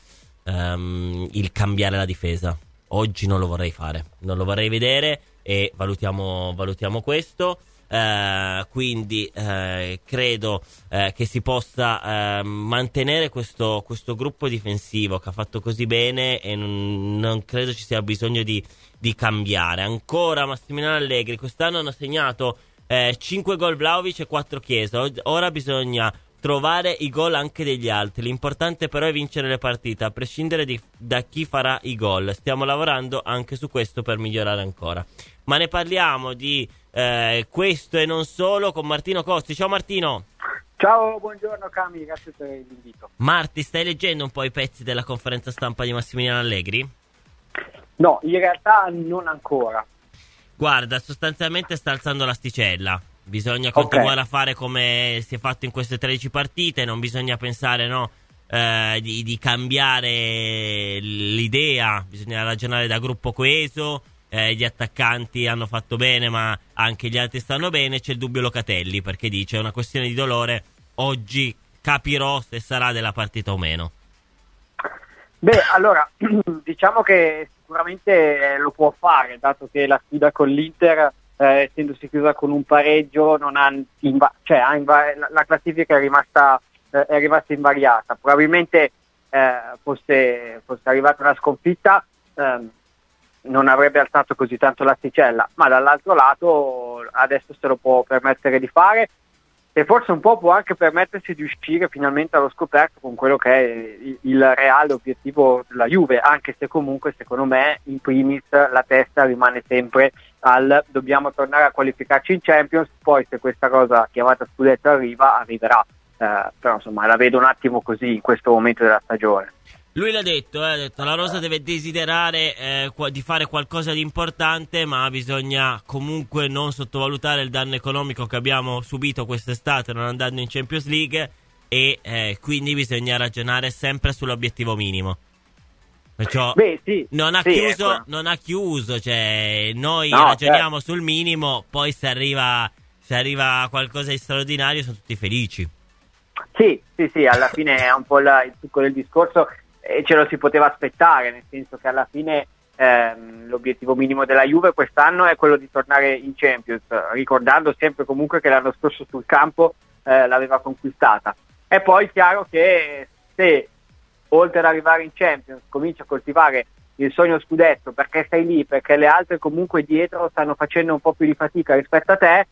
il cambiare la difesa. Oggi non lo vorrei fare, non lo vorrei vedere e valutiamo questo. Quindi credo che si possa mantenere questo gruppo difensivo che ha fatto così bene e non credo ci sia bisogno di cambiare. Ancora Massimiliano Allegri, quest'anno hanno segnato 5 gol Vlahovic e 4 Chiesa. Ora bisogna trovare i gol anche degli altri. L'importante però è vincere le partite, a prescindere da chi farà i gol. Stiamo lavorando anche su questo per migliorare ancora. Ma ne parliamo di questo e non solo con Martino Costi. Ciao Martino. Ciao, buongiorno Cami, grazie per l'invito. Marti, stai leggendo un po' i pezzi della conferenza stampa di Massimiliano Allegri? No, in realtà non ancora. Guarda, sostanzialmente sta alzando l'asticella. Bisogna continuare a fare come si è fatto in queste 13 partite. Non bisogna pensare di cambiare l'idea. Bisogna ragionare da gruppo coeso. Gli attaccanti hanno fatto bene, ma anche gli altri stanno bene. C'è il dubbio Locatelli, perché dice è una questione di dolore. Oggi capirò se sarà della partita o meno. Beh, allora, diciamo che sicuramente lo può fare, dato che la sfida con l'Inter, essendosi chiusa con un pareggio, non ha la classifica è rimasta invariata. Probabilmente fosse arrivata una sconfitta, non avrebbe alzato così tanto l'asticella, ma dall'altro lato adesso se lo può permettere di fare e forse un po' può anche permettersi di uscire finalmente allo scoperto con quello che è il reale obiettivo della Juve, anche se comunque secondo me in primis la testa rimane sempre dobbiamo tornare a qualificarci in Champions, poi se questa cosa chiamata scudetto arriverà, però insomma la vedo un attimo così in questo momento della stagione. Lui ha detto la rosa deve desiderare di fare qualcosa di importante, ma bisogna comunque non sottovalutare il danno economico che abbiamo subito quest'estate non andando in Champions League e quindi bisogna ragionare sempre sull'obiettivo minimo. Perciò non ha chiuso, cioè noi ragioniamo sul minimo, poi se arriva qualcosa di straordinario sono tutti felici. Sì, alla fine è un po' il succo del discorso. E ce lo si poteva aspettare, nel senso che alla fine l'obiettivo minimo della Juve quest'anno è quello di tornare in Champions, ricordando sempre comunque che l'anno scorso sul campo l'aveva conquistata. E poi è chiaro che se oltre ad arrivare in Champions comincia a coltivare il sogno scudetto perché sei lì, perché le altre comunque dietro stanno facendo un po' più di fatica rispetto a te,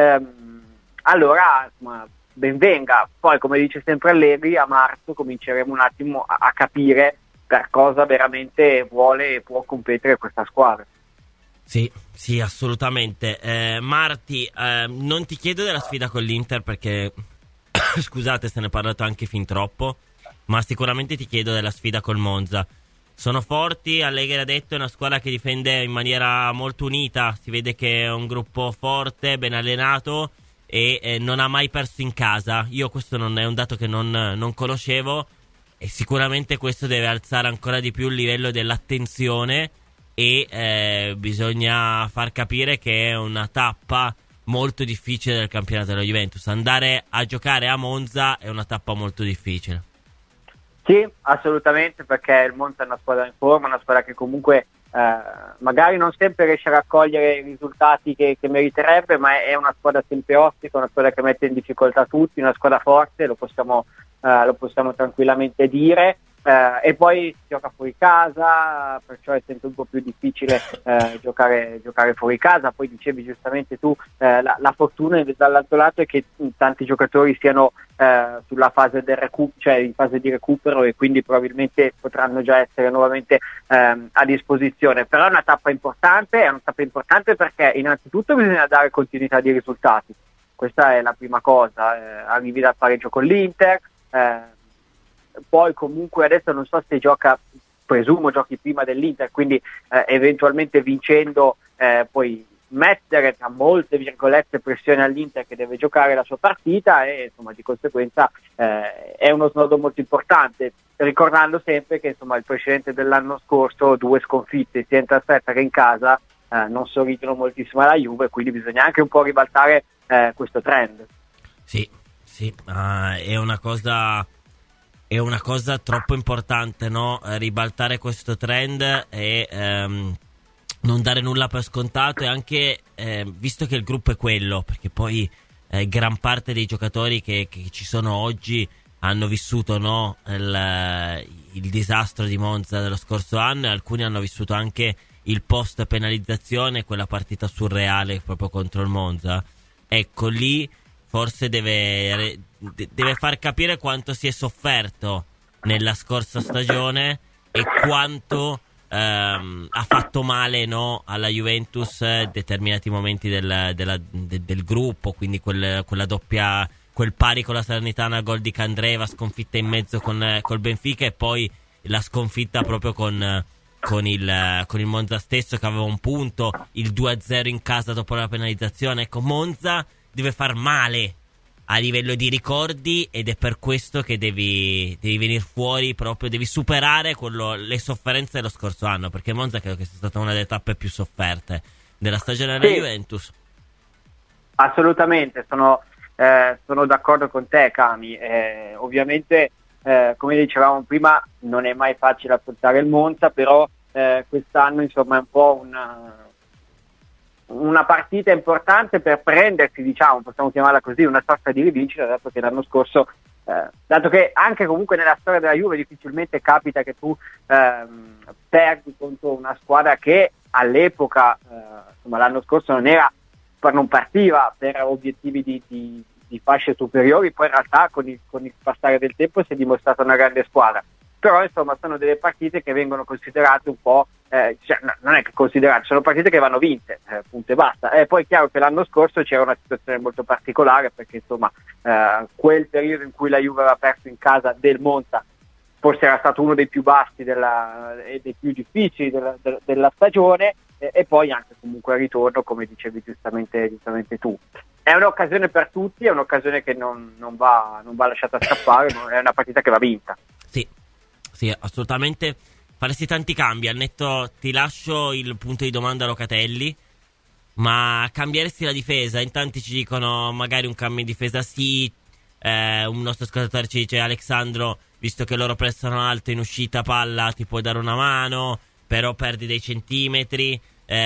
allora insomma ben venga. Poi come dice sempre Allegri, a marzo cominceremo un attimo a capire per cosa veramente vuole e può competere questa squadra. Sì, assolutamente. Marti, non ti chiedo della sfida con l'Inter perché scusate se ne è parlato anche fin troppo, ma sicuramente ti chiedo della sfida col Monza. Sono forti, Allegri ha detto, è una squadra che difende in maniera molto unita, si vede che è un gruppo forte, ben allenato e non ha mai perso in casa. Io questo non è un dato che non conoscevo e sicuramente questo deve alzare ancora di più il livello dell'attenzione e bisogna far capire che è una tappa molto difficile del campionato della Juventus. Andare a giocare a Monza è una tappa molto difficile. Sì, assolutamente, perché il Monza è una squadra in forma, una squadra che comunque magari non sempre riesce a raccogliere i risultati che meriterebbe, ma è una squadra sempre ostica, una squadra che mette in difficoltà tutti, una squadra forte, lo possiamo tranquillamente dire. E poi si gioca fuori casa, perciò è sempre un po' più difficile giocare fuori casa. Poi dicevi giustamente tu, la fortuna dall'altro lato è che tanti giocatori siano sulla fase del cioè in fase di recupero, e quindi probabilmente potranno già essere nuovamente a disposizione. Però è una tappa importante perché innanzitutto bisogna dare continuità di risultati. Questa è la prima cosa. Arrivi dal pareggio con l'Inter, poi comunque adesso non so se presumo giochi prima dell'Inter, quindi eventualmente vincendo poi mettere tra molte virgolette pressione all'Inter, che deve giocare la sua partita, e insomma di conseguenza è uno snodo molto importante, ricordando sempre che insomma il precedente dell'anno scorso, 2 sconfitte sia in trasferta che in casa, non sorridono moltissimo alla Juve, quindi bisogna anche un po' ribaltare questo trend. Sì, è una cosa troppo importante, no? Ribaltare questo trend e non dare nulla per scontato, e anche visto che il gruppo è quello, perché poi gran parte dei giocatori che ci sono oggi hanno vissuto, no, il disastro di Monza dello scorso anno, e alcuni hanno vissuto anche il post penalizzazione, quella partita surreale proprio contro il Monza. Ecco, lì forse deve far capire quanto si è sofferto nella scorsa stagione e quanto ha fatto male, no, alla Juventus determinati momenti del gruppo, quindi quella doppia, quel pari con la Salernitana, gol di Candreva, sconfitta in mezzo col Benfica, e poi la sconfitta proprio con il Monza stesso, che aveva un punto, il 2-0 in casa dopo la penalizzazione. Ecco, Monza deve far male a livello di ricordi, ed è per questo che devi venire fuori proprio, devi superare le sofferenze dello scorso anno, perché Monza credo che sia stata una delle tappe più sofferte della stagione della Juventus. Assolutamente, sono d'accordo con te, Cami. Ovviamente come dicevamo prima, non è mai facile affrontare il Monza, però quest'anno insomma è un po' una partita importante per prendersi, diciamo, possiamo chiamarla così, una sorta di rivincita, dato che l'anno scorso, dato che anche comunque nella storia della Juve difficilmente capita che tu perdi contro una squadra che all'epoca, insomma, l'anno scorso non partiva per obiettivi di fasce superiori, poi in realtà con il passare del tempo si è dimostrata una grande squadra. Però insomma sono delle partite che vengono considerate un po', non è che considerate, sono partite che vanno vinte, punto e basta. E poi è chiaro che l'anno scorso c'era una situazione molto particolare, perché insomma quel periodo in cui la Juve aveva perso in casa del Monza forse era stato uno dei più bassi e dei più difficili della stagione, e poi anche comunque il ritorno, come dicevi giustamente tu. È un'occasione per tutti, è un'occasione che non va lasciata scappare, è una partita che va vinta. Sì, assolutamente. Faresti tanti cambi. Ti lascio il punto di domanda a Locatelli, ma cambieresti la difesa? In tanti ci dicono magari un cambio in difesa sì. Un nostro ascoltatore ci dice: Alexandro, visto che loro prestano alto in uscita palla, ti puoi dare una mano, però perdi dei centimetri.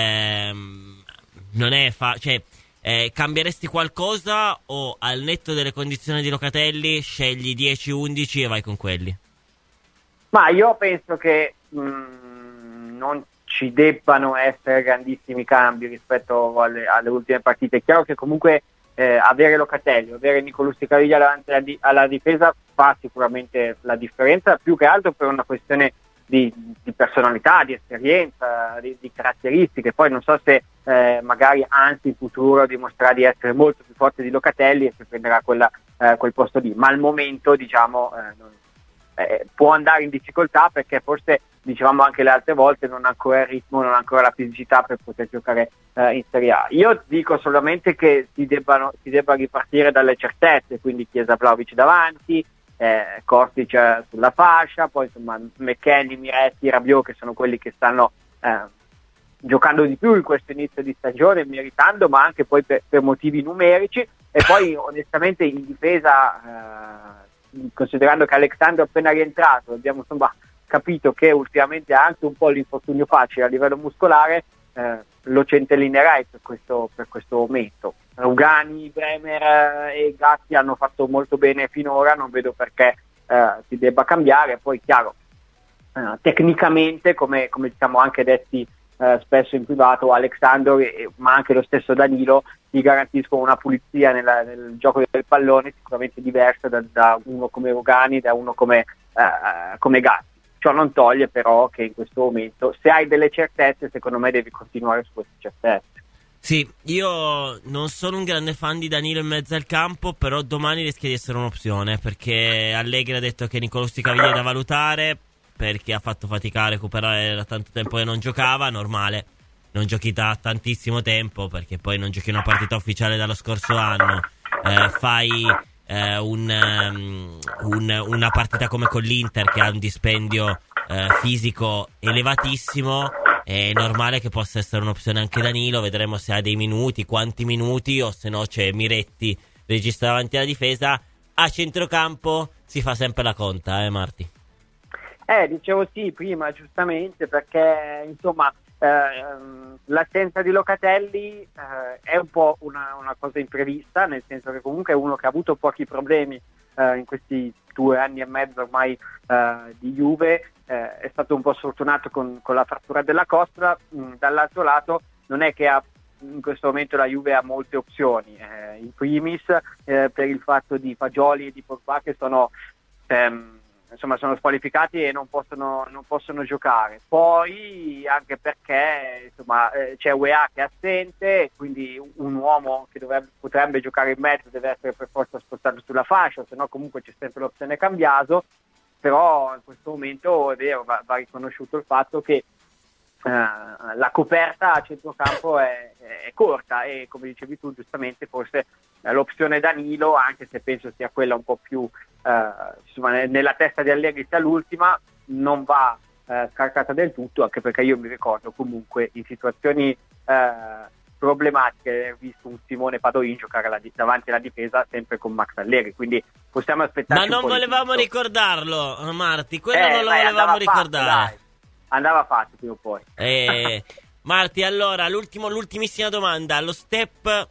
Non è cambieresti qualcosa, o al netto delle condizioni di Locatelli scegli 10-11 e vai con quelli? Ma io penso che non ci debbano essere grandissimi cambi rispetto alle ultime partite. È chiaro che comunque avere Locatelli, avere Nicolussi Caviglia davanti alla difesa fa sicuramente la differenza, più che altro per una questione di personalità, di esperienza, di caratteristiche. Poi non so se magari anzi in futuro dimostrerà di essere molto più forte di Locatelli e si prenderà quel posto lì, ma al momento diciamo può andare in difficoltà, perché forse, dicevamo anche le altre volte, non ha ancora il ritmo, non ha ancora la fisicità per poter giocare in Serie A. Io dico solamente che si debba ripartire dalle certezze, quindi Chiesa, Vlahovic davanti, Kostic sulla fascia, poi insomma McKennie, Miretti, Rabiot, che sono quelli che stanno giocando di più in questo inizio di stagione, meritando, ma anche poi per motivi numerici. E poi onestamente in difesa, considerando che Alexandro è appena rientrato, abbiamo insomma capito che ultimamente ha anche un po' l'infortunio facile a livello muscolare, lo centellinerei per questo momento. Rugani, Bremer e Gatti hanno fatto molto bene finora, non vedo perché si debba cambiare. Poi chiaro, tecnicamente, come diciamo anche detti spesso in privato Alexandro, ma anche lo stesso Danilo, ti garantiscono una pulizia nel gioco del pallone sicuramente diversa da uno come Rugani, da uno come Gatti. Ciò non toglie però che in questo momento, se hai delle certezze, secondo me devi continuare su queste certezze. Sì, io non sono un grande fan di Danilo in mezzo al campo, però domani rischia di essere un'opzione, perché Allegri ha detto che Nicolò Sticaviglia è da valutare, perché ha fatto fatica a recuperare da tanto tempo che non giocava. Normale, non giochi da tantissimo tempo, perché poi non giochi una partita ufficiale dallo scorso anno, fai una partita come con l'Inter che ha un dispendio fisico elevatissimo. È normale che possa essere un'opzione anche Danilo. Vedremo se ha dei minuti, quanti minuti, o se no c'è Miretti regista davanti alla difesa. A centrocampo si fa sempre la conta, Marti? Dicevo sì prima, giustamente, perché insomma l'assenza di Locatelli è un po' una cosa imprevista, nel senso che comunque è uno che ha avuto pochi problemi in questi 2 anni e mezzo ormai di Juve, è stato un po' sfortunato con la frattura della costola. Dall'altro lato non è che in questo momento la Juve ha molte opzioni, in primis per il fatto di Fagioli e di Pogba che sono squalificati e non possono giocare. Poi anche perché c'è UEA che è assente, quindi un uomo che potrebbe giocare in mezzo deve essere per forza spostato sulla fascia, se no comunque c'è sempre l'opzione Cambiaso. Però in questo momento è vero, va riconosciuto il fatto che la coperta a centrocampo è corta, e come dicevi tu giustamente forse l'opzione Danilo, anche se penso sia quella un po' più nella testa di Allegri sia l'ultima, non va scartata del tutto, anche perché io mi ricordo comunque in situazioni problematiche ho visto un Simone Padoin giocare davanti alla difesa sempre con Max Allegri, quindi possiamo aspettare. Ma non volevamo ricordarlo, Marti, quello non lo volevamo ricordare. Fatto, andava fatto prima o poi. Marti, allora l'ultimissima domanda, lo step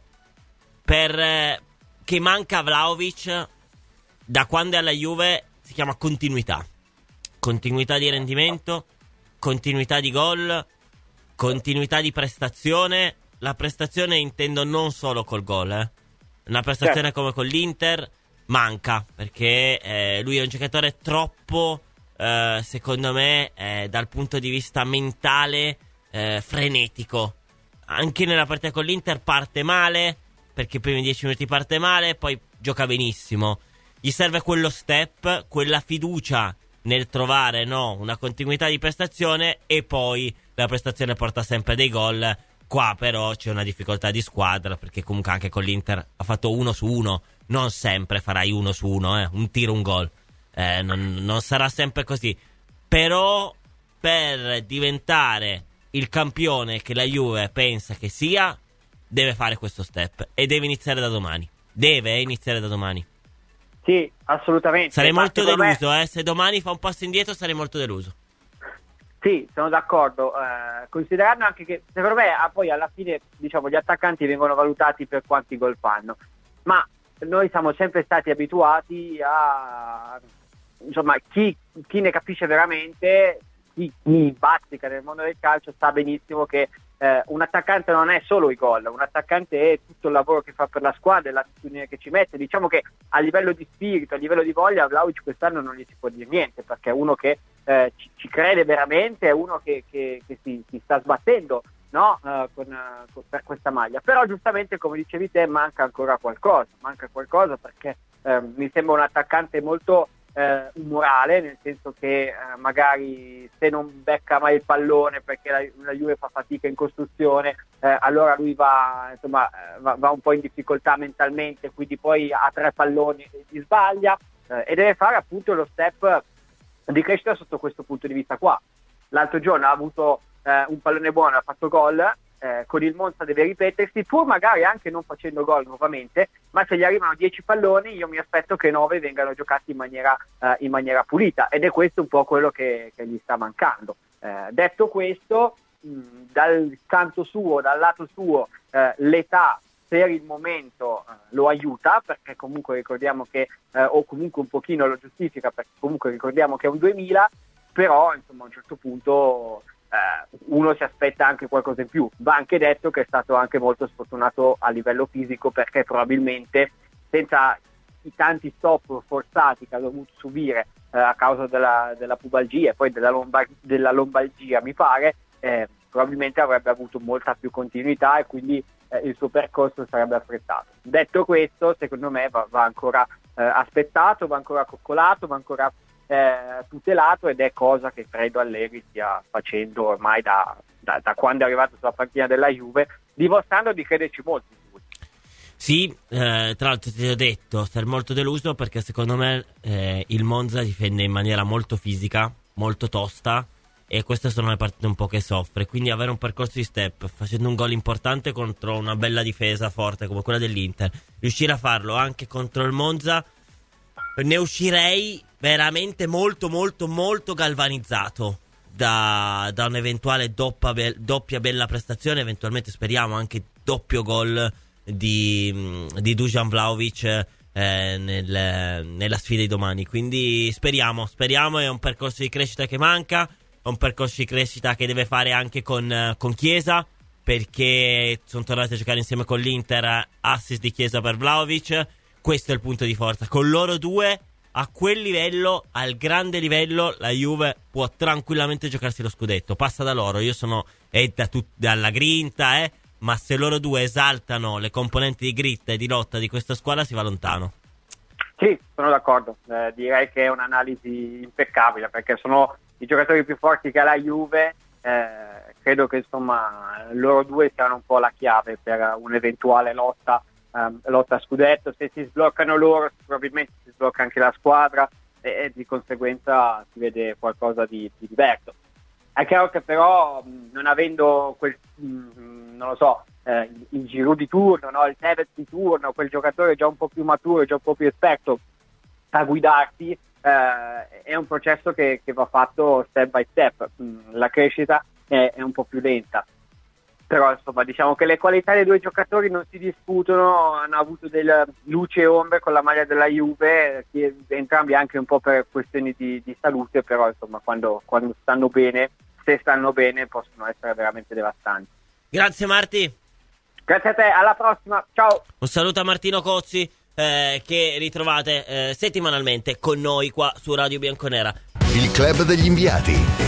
che manca a Vlahovic da quando è alla Juve si chiama continuità di rendimento, continuità di gol, continuità di prestazione. La prestazione intendo non solo col gol, una prestazione come con l'Inter manca, perché lui è un giocatore troppo secondo me dal punto di vista mentale frenetico. Anche nella partita con l'Inter parte male, perché i primi 10 minuti parte male, poi gioca benissimo. Gli serve quello step, quella fiducia nel trovare una continuità di prestazione, e poi la prestazione porta sempre dei gol. Qua però c'è una difficoltà di squadra, perché comunque anche con l'Inter ha fatto 1-1, non sempre farai 1-1, un tiro, un gol, non sarà sempre così. Però per diventare il campione che la Juve pensa che sia, deve fare questo step, e deve iniziare da domani. Sì, assolutamente. Sarei molto deluso, se domani fa un passo indietro sarei molto deluso. Sì, sono d'accordo, considerando anche che secondo me poi alla fine gli attaccanti vengono valutati per quanti gol fanno, ma noi siamo sempre stati abituati a chi ne capisce veramente, chi bazzica nel mondo del calcio sa benissimo che un attaccante non è solo i gol, un attaccante è tutto il lavoro che fa per la squadra e l'attitudine che ci mette. Diciamo che a livello di spirito, a livello di voglia, a Vlahovic quest'anno non gli si può dire niente, perché è uno che ci crede veramente, è uno che si sta sbattendo per questa maglia. Però giustamente, come dicevi te, manca ancora qualcosa, perché mi sembra un attaccante molto umorale, nel senso che magari se non becca mai il pallone perché la Juve fa fatica in costruzione, allora lui va un po' in difficoltà mentalmente, quindi poi ha 3 palloni e sbaglia, e deve fare appunto lo step di crescita sotto questo punto di vista qua. L'altro giorno ha avuto un pallone buono, ha fatto gol, con il Monza deve ripetersi, pur magari anche non facendo gol nuovamente, ma se gli arrivano 10 palloni io mi aspetto che 9 vengano giocati in maniera pulita, ed è questo un po' quello che gli sta mancando. Detto questo, dal lato suo l'età per il momento lo aiuta, perché comunque ricordiamo che o comunque un pochino lo giustifica, perché comunque ricordiamo che è un 2000, però insomma a un certo punto uno si aspetta anche qualcosa in più. Va anche detto che è stato anche molto sfortunato a livello fisico, perché probabilmente senza i tanti stop forzati che ha dovuto subire a causa della pubalgia e poi della lombalgia mi pare, probabilmente avrebbe avuto molta più continuità e quindi il suo percorso sarebbe affrettato. Detto questo, secondo me va ancora aspettato, va ancora coccolato, va ancora tutelato, ed è cosa che credo Allegri stia facendo ormai da quando è arrivato sulla panchina della Juve, dimostrando di crederci molto in lui. Sì, tra l'altro ti ho detto, stai molto deluso perché secondo me il Monza difende in maniera molto fisica, molto tosta, e queste sono le partite un po' che soffre, quindi avere un percorso di step facendo un gol importante contro una bella difesa forte come quella dell'Inter, riuscire a farlo anche contro il Monza, ne uscirei veramente molto molto molto galvanizzato da un'eventuale doppia bella prestazione, eventualmente speriamo anche doppio gol di Dusan Vlahovic nella sfida di domani. Quindi speriamo, è un percorso di crescita che manca, è un percorso di crescita che deve fare anche con Chiesa, perché sono tornati a giocare insieme con l'Inter, assist di Chiesa per Vlahovic. Questo è il punto di forza, con loro due a quel livello, al grande livello, la Juve può tranquillamente giocarsi lo scudetto, passa da loro. Io sono dalla grinta, ma se loro due esaltano le componenti di grinta e di lotta di questa squadra si va lontano. Sì, sono d'accordo, direi che è un'analisi impeccabile, perché sono i giocatori più forti che ha la Juve. Credo che insomma loro due siano un po' la chiave per un'eventuale lotta a scudetto. Se si sbloccano loro, probabilmente si sblocca anche la squadra e di conseguenza si vede qualcosa di diverso. È chiaro che però non avendo il Giroud di turno, no? Il Tevez di turno, quel giocatore già un po' più maturo, già un po' più esperto a guidarti, è un processo che va fatto step by step. La crescita è un po' più lenta, però insomma diciamo che le qualità dei due giocatori non si discutono, hanno avuto delle luce e ombre con la maglia della Juve, entrambi anche un po' per questioni di salute, però insomma quando stanno bene, se stanno bene, possono essere veramente devastanti. Grazie Marti. Grazie a te, alla prossima, ciao. Un saluto a Martino Cozzi, che ritrovate settimanalmente con noi qua su Radio Bianconera. Il club degli inviati.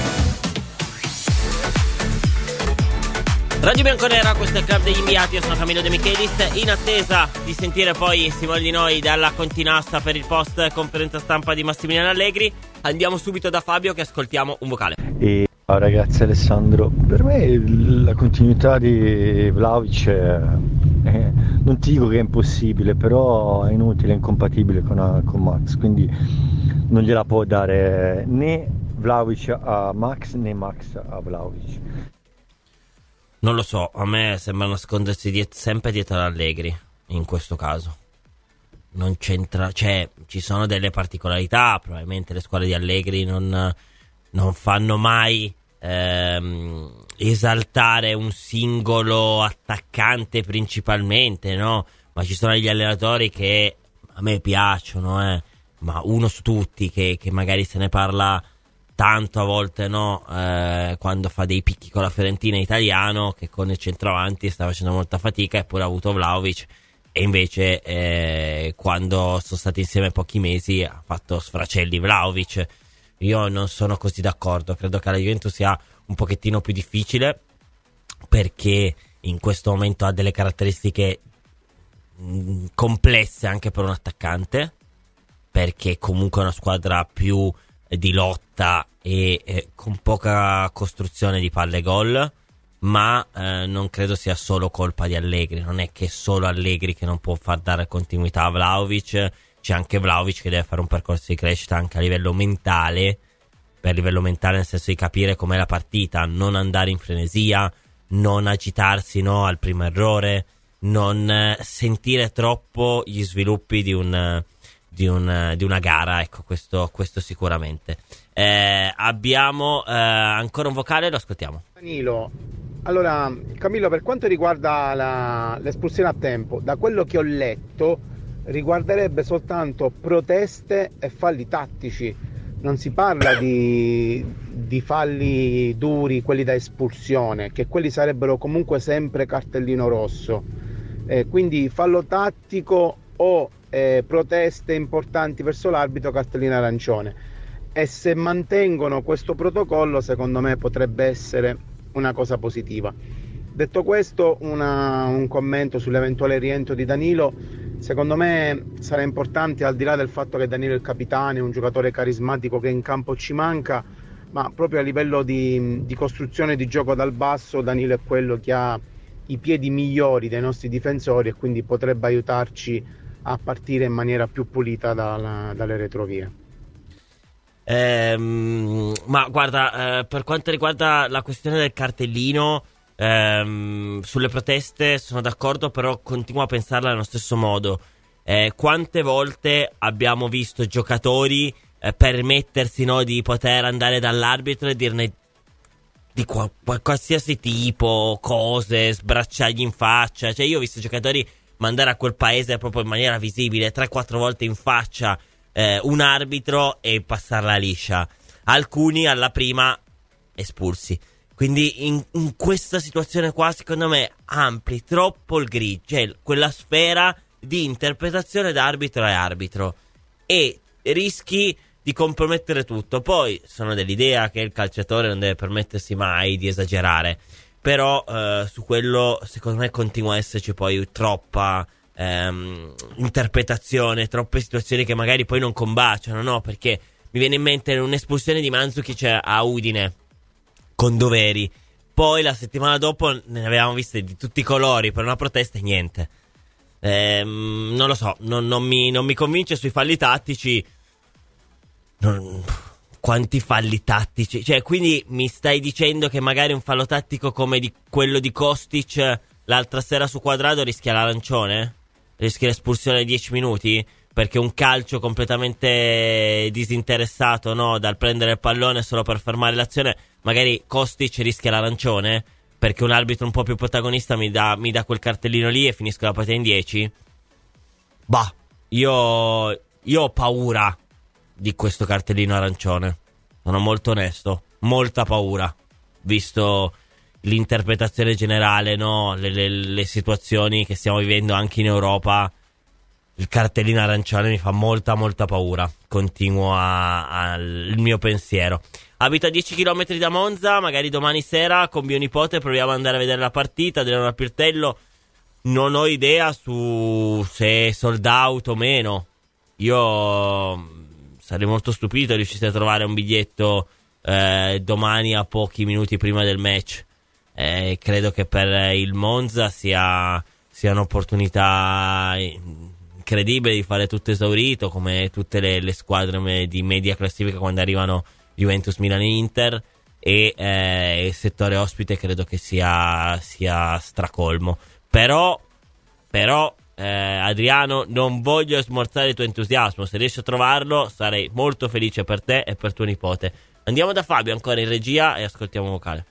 Radio Bianconera, questo è il club degli inviati, io sono Camillo De Michelis, in attesa di sentire poi Simone Di Noi dalla Continassa per il post conferenza stampa di Massimiliano Allegri. Andiamo subito da Fabio che ascoltiamo un vocale. Ciao ragazzi, Alessandro. Per me la continuità di Vlahovic non ti dico che è impossibile, però è inutile, è incompatibile con Max, quindi non gliela può dare né Vlahovic a Max né Max a Vlahovic. Non lo so, a me sembra nascondersi sempre dietro ad Allegri in questo caso. Non c'entra, cioè ci sono delle particolarità, probabilmente le squadre di Allegri non fanno mai esaltare un singolo attaccante principalmente, no? Ma ci sono degli allenatori che a me piacciono, ma uno su tutti che magari se ne parla tanto a volte, no? Quando fa dei picchi con la Fiorentina, italiano, che con il centravanti sta facendo molta fatica, eppure ha avuto Vlahovic, e invece quando sono stati insieme pochi mesi ha fatto sfracelli Vlahovic. Io non sono così d'accordo, credo che alla Juventus sia un pochettino più difficile, perché in questo momento ha delle caratteristiche complesse anche per un attaccante, perché comunque è una squadra più di lotta e con poca costruzione di palle gol, ma non credo sia solo colpa di Allegri. Non è che è solo Allegri che non può far dare continuità a Vlahovic, c'è anche Vlahovic che deve fare un percorso di crescita anche a livello mentale, nel senso di capire com'è la partita, non andare in frenesia, non agitarsi, no, al primo errore, non sentire troppo gli sviluppi di una gara, ecco, questo sicuramente. Abbiamo ancora un vocale, lo ascoltiamo. Allora, Camillo, per quanto riguarda l'espulsione a tempo, da quello che ho letto riguarderebbe soltanto proteste e falli tattici, non si parla di falli duri, quelli da espulsione, che quelli sarebbero comunque sempre cartellino rosso. Quindi fallo tattico o proteste importanti verso l'arbitro, cartellino arancione. E se mantengono questo protocollo, secondo me potrebbe essere una cosa positiva. Detto questo, un commento sull'eventuale rientro di Danilo. Secondo me sarà importante, al di là del fatto che Danilo è il capitano, è un giocatore carismatico che in campo ci manca, ma proprio a livello di costruzione di gioco dal basso Danilo è quello che ha i piedi migliori dei nostri difensori e quindi potrebbe aiutarci a partire in maniera più pulita dalle retrovie. Ma guarda, per quanto riguarda la questione del cartellino, sulle proteste sono d'accordo, però continuo a pensarla allo stesso modo. Quante volte abbiamo visto giocatori permettersi, no, di poter andare dall'arbitro e dirne di qualsiasi tipo, cose, sbracciargli in faccia. Cioè, io ho visto giocatori mandare a quel paese proprio in maniera visibile 3-4 volte in faccia un arbitro e passarla liscia. Alcuni alla prima espulsi. Quindi in questa situazione qua, secondo me, ampli troppo il grigio, cioè quella sfera di interpretazione da arbitro e arbitro, e rischi di compromettere tutto. Poi sono dell'idea che il calciatore non deve permettersi mai di esagerare, però su quello secondo me continua a esserci poi troppa interpretazione, troppe situazioni che magari poi non combaciano, no? Perché mi viene in mente un'espulsione di Mandzukic a Udine con Doveri, poi la settimana dopo ne avevamo viste di tutti i colori per una protesta e niente. Non lo so, non mi convince sui falli tattici. Quanti falli tattici? Cioè, quindi mi stai dicendo che magari un fallo tattico come quello di Kostic l'altra sera su Quadrado rischia l'arancione? Rischia l'espulsione di 10 minuti? Perché un calcio completamente disinteressato, no, dal prendere il pallone solo per fermare l'azione, magari Kostic rischia l'arancione perché un arbitro un po' più protagonista mi dà quel cartellino lì e finisco la partita in 10. Bah, io ho paura di questo cartellino arancione, sono molto onesto, molta paura, visto l'interpretazione generale, no, le situazioni che stiamo vivendo anche in Europa. Il cartellino arancione mi fa molta paura. Continuo il mio pensiero. Abito a 10 km da Monza. Magari domani sera con mio nipote proviamo ad andare a vedere la partita. Adriano Pirtello. Non ho idea su se è sold out o meno. Io sarei molto stupito riuscite a trovare un biglietto domani a pochi minuti prima del match. Credo che per il Monza sia un'opportunità incredibile di fare tutto esaurito, come tutte le squadre di media classifica quando arrivano Juventus, Milan e Inter, e il settore ospite credo che sia stracolmo. Però Adriano, non voglio smorzare il tuo entusiasmo. Se riesci a trovarlo sarei molto felice per te e per tuo nipote. Andiamo da Fabio ancora in regia e ascoltiamo un vocale.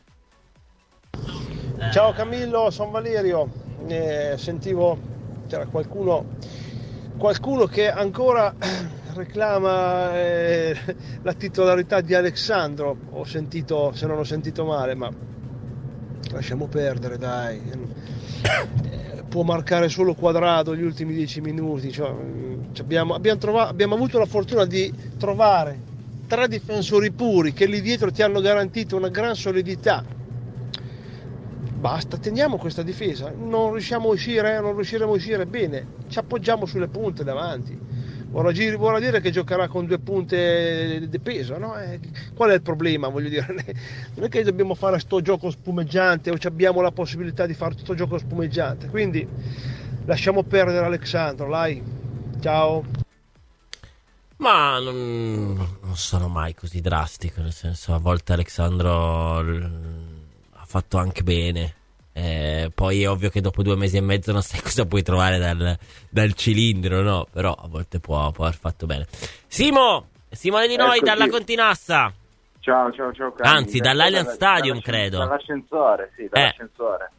Ciao Camillo, sono Valerio. Sentivo c'era qualcuno che ancora reclama la titolarità di Alexandro. Ho sentito, se non ho sentito male, ma lasciamo perdere, dai. Può marcare solo Quadrado gli ultimi 10 minuti. Cioè, abbiamo avuto la fortuna di trovare 3 difensori puri che lì dietro ti hanno garantito una gran solidità. Basta, teniamo questa difesa. Non riusciremo a uscire bene. Ci appoggiamo sulle punte davanti. Vorrà dire che giocherà con 2 punte di peso, no? Qual è il problema? Voglio dire, non è che dobbiamo fare sto gioco spumeggiante o abbiamo la possibilità di fare sto gioco spumeggiante. Quindi lasciamo perdere Alexandro, dai. Ciao. Ma non sono mai così drastico, nel senso, a volte Alexandro ha fatto anche bene. Poi è ovvio che dopo 2 mesi e mezzo non sai cosa puoi trovare dal cilindro, no? Però a volte può aver fatto bene. Simone di noi, dalla Continassa. Ciao. Anzi, dall'Allianz Stadium, credo. Dall'ascensore, sì, dall'ascensore.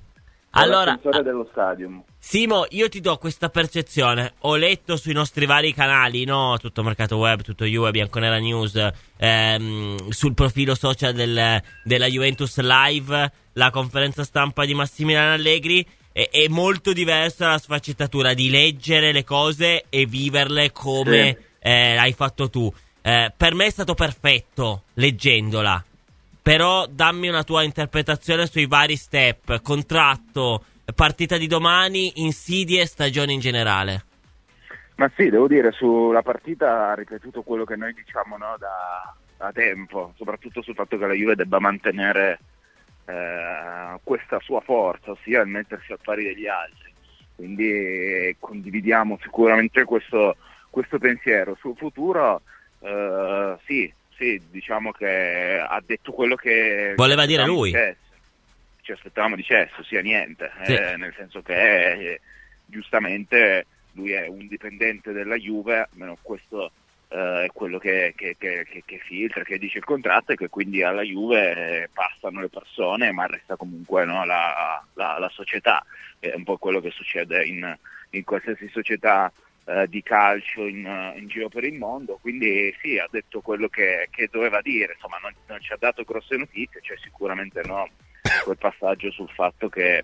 Allora, dello stadium. Simo, io ti do questa percezione. Ho letto sui nostri vari canali, no? Tutto Mercato Web, tutto Juve, Bianconera News, sul profilo social della Juventus Live, la conferenza stampa di Massimiliano Allegri. È molto diversa la sfaccettatura di leggere le cose e viverle come hai fatto tu. Per me è stato perfetto leggendola. Però dammi una tua interpretazione sui vari step: contratto, partita di domani, insidie, stagione in generale. Ma sì, devo dire, sulla partita ha ripetuto quello che noi diciamo, no, da tempo, soprattutto sul fatto che la Juve debba mantenere questa sua forza, ossia il mettersi al pari degli altri. Quindi condividiamo sicuramente questo pensiero. Sul futuro, sì, diciamo che ha detto quello che voleva dire lui. Ci aspettavamo dicesse, ossia niente, sì. Nel senso che giustamente lui è un dipendente della Juve, almeno questo è quello che filtra, che dice il contratto, e che quindi alla Juve passano le persone, ma resta comunque, no, la società. È un po' quello che succede in qualsiasi società di calcio in giro per il mondo. Quindi sì, ha detto quello che doveva dire, insomma non ci ha dato grosse notizie, cioè sicuramente no, quel passaggio sul fatto che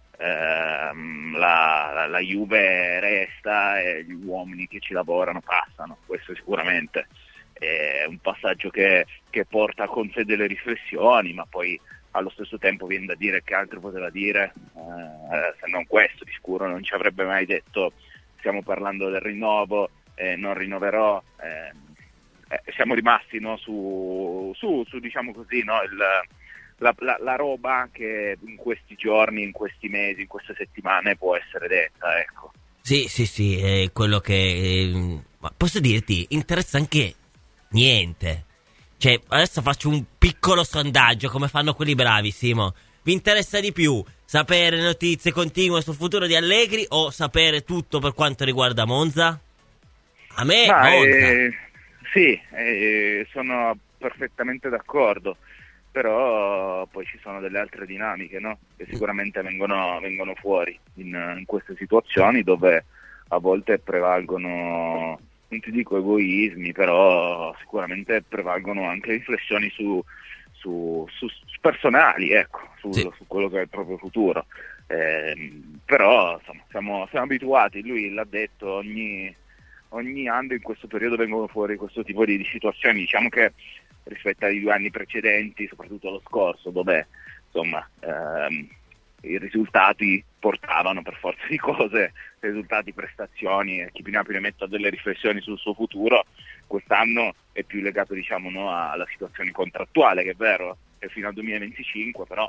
la Juve resta e gli uomini che ci lavorano passano, questo sicuramente è un passaggio che porta con sé delle riflessioni, ma poi allo stesso tempo viene da dire che altro poteva dire, se non questo. Di sicuro non ci avrebbe mai detto stiamo parlando del rinnovo, non rinnoverò, siamo rimasti, no, su diciamo così, no, la roba che in questi giorni, in questi mesi, in queste settimane può essere detta, ecco. Sì, è quello che ma posso dirti, interessa anche niente. Cioè, adesso faccio un piccolo sondaggio, come fanno quelli bravi, Simo. Vi interessa di più sapere notizie continue sul futuro di Allegri o sapere tutto per quanto riguarda Monza? A me Monza. Sì, sono perfettamente d'accordo, però poi ci sono delle altre dinamiche, no? Che sicuramente vengono fuori in queste situazioni, dove a volte prevalgono, non ti dico egoismi, però sicuramente prevalgono anche riflessioni su personali, ecco, su quello che è il proprio futuro. Però insomma, siamo abituati, lui l'ha detto, ogni anno in questo periodo vengono fuori questo tipo di situazioni. Diciamo che rispetto ai 2 anni precedenti, soprattutto lo scorso, dove insomma i risultati portavano per forza di cose, risultati, prestazioni, chi più ne ha più ne metta delle riflessioni sul suo futuro. Quest'anno è più legato, diciamo, no, alla situazione contrattuale, che è vero, è fino al 2025, però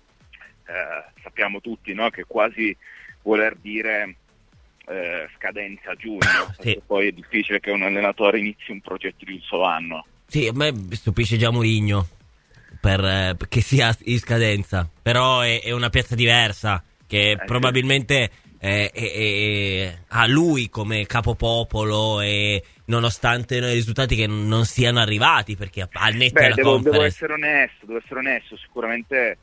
sappiamo tutti, no, che quasi voler dire scadenza giugno, sì. Poi è difficile che un allenatore inizi un progetto di un solo anno. Sì, a me stupisce già Mourinho che sia in scadenza, però è una piazza diversa, che probabilmente ha lui come capopopolo, e nonostante i risultati che non siano arrivati, perché al netto della devo essere onesto, sicuramente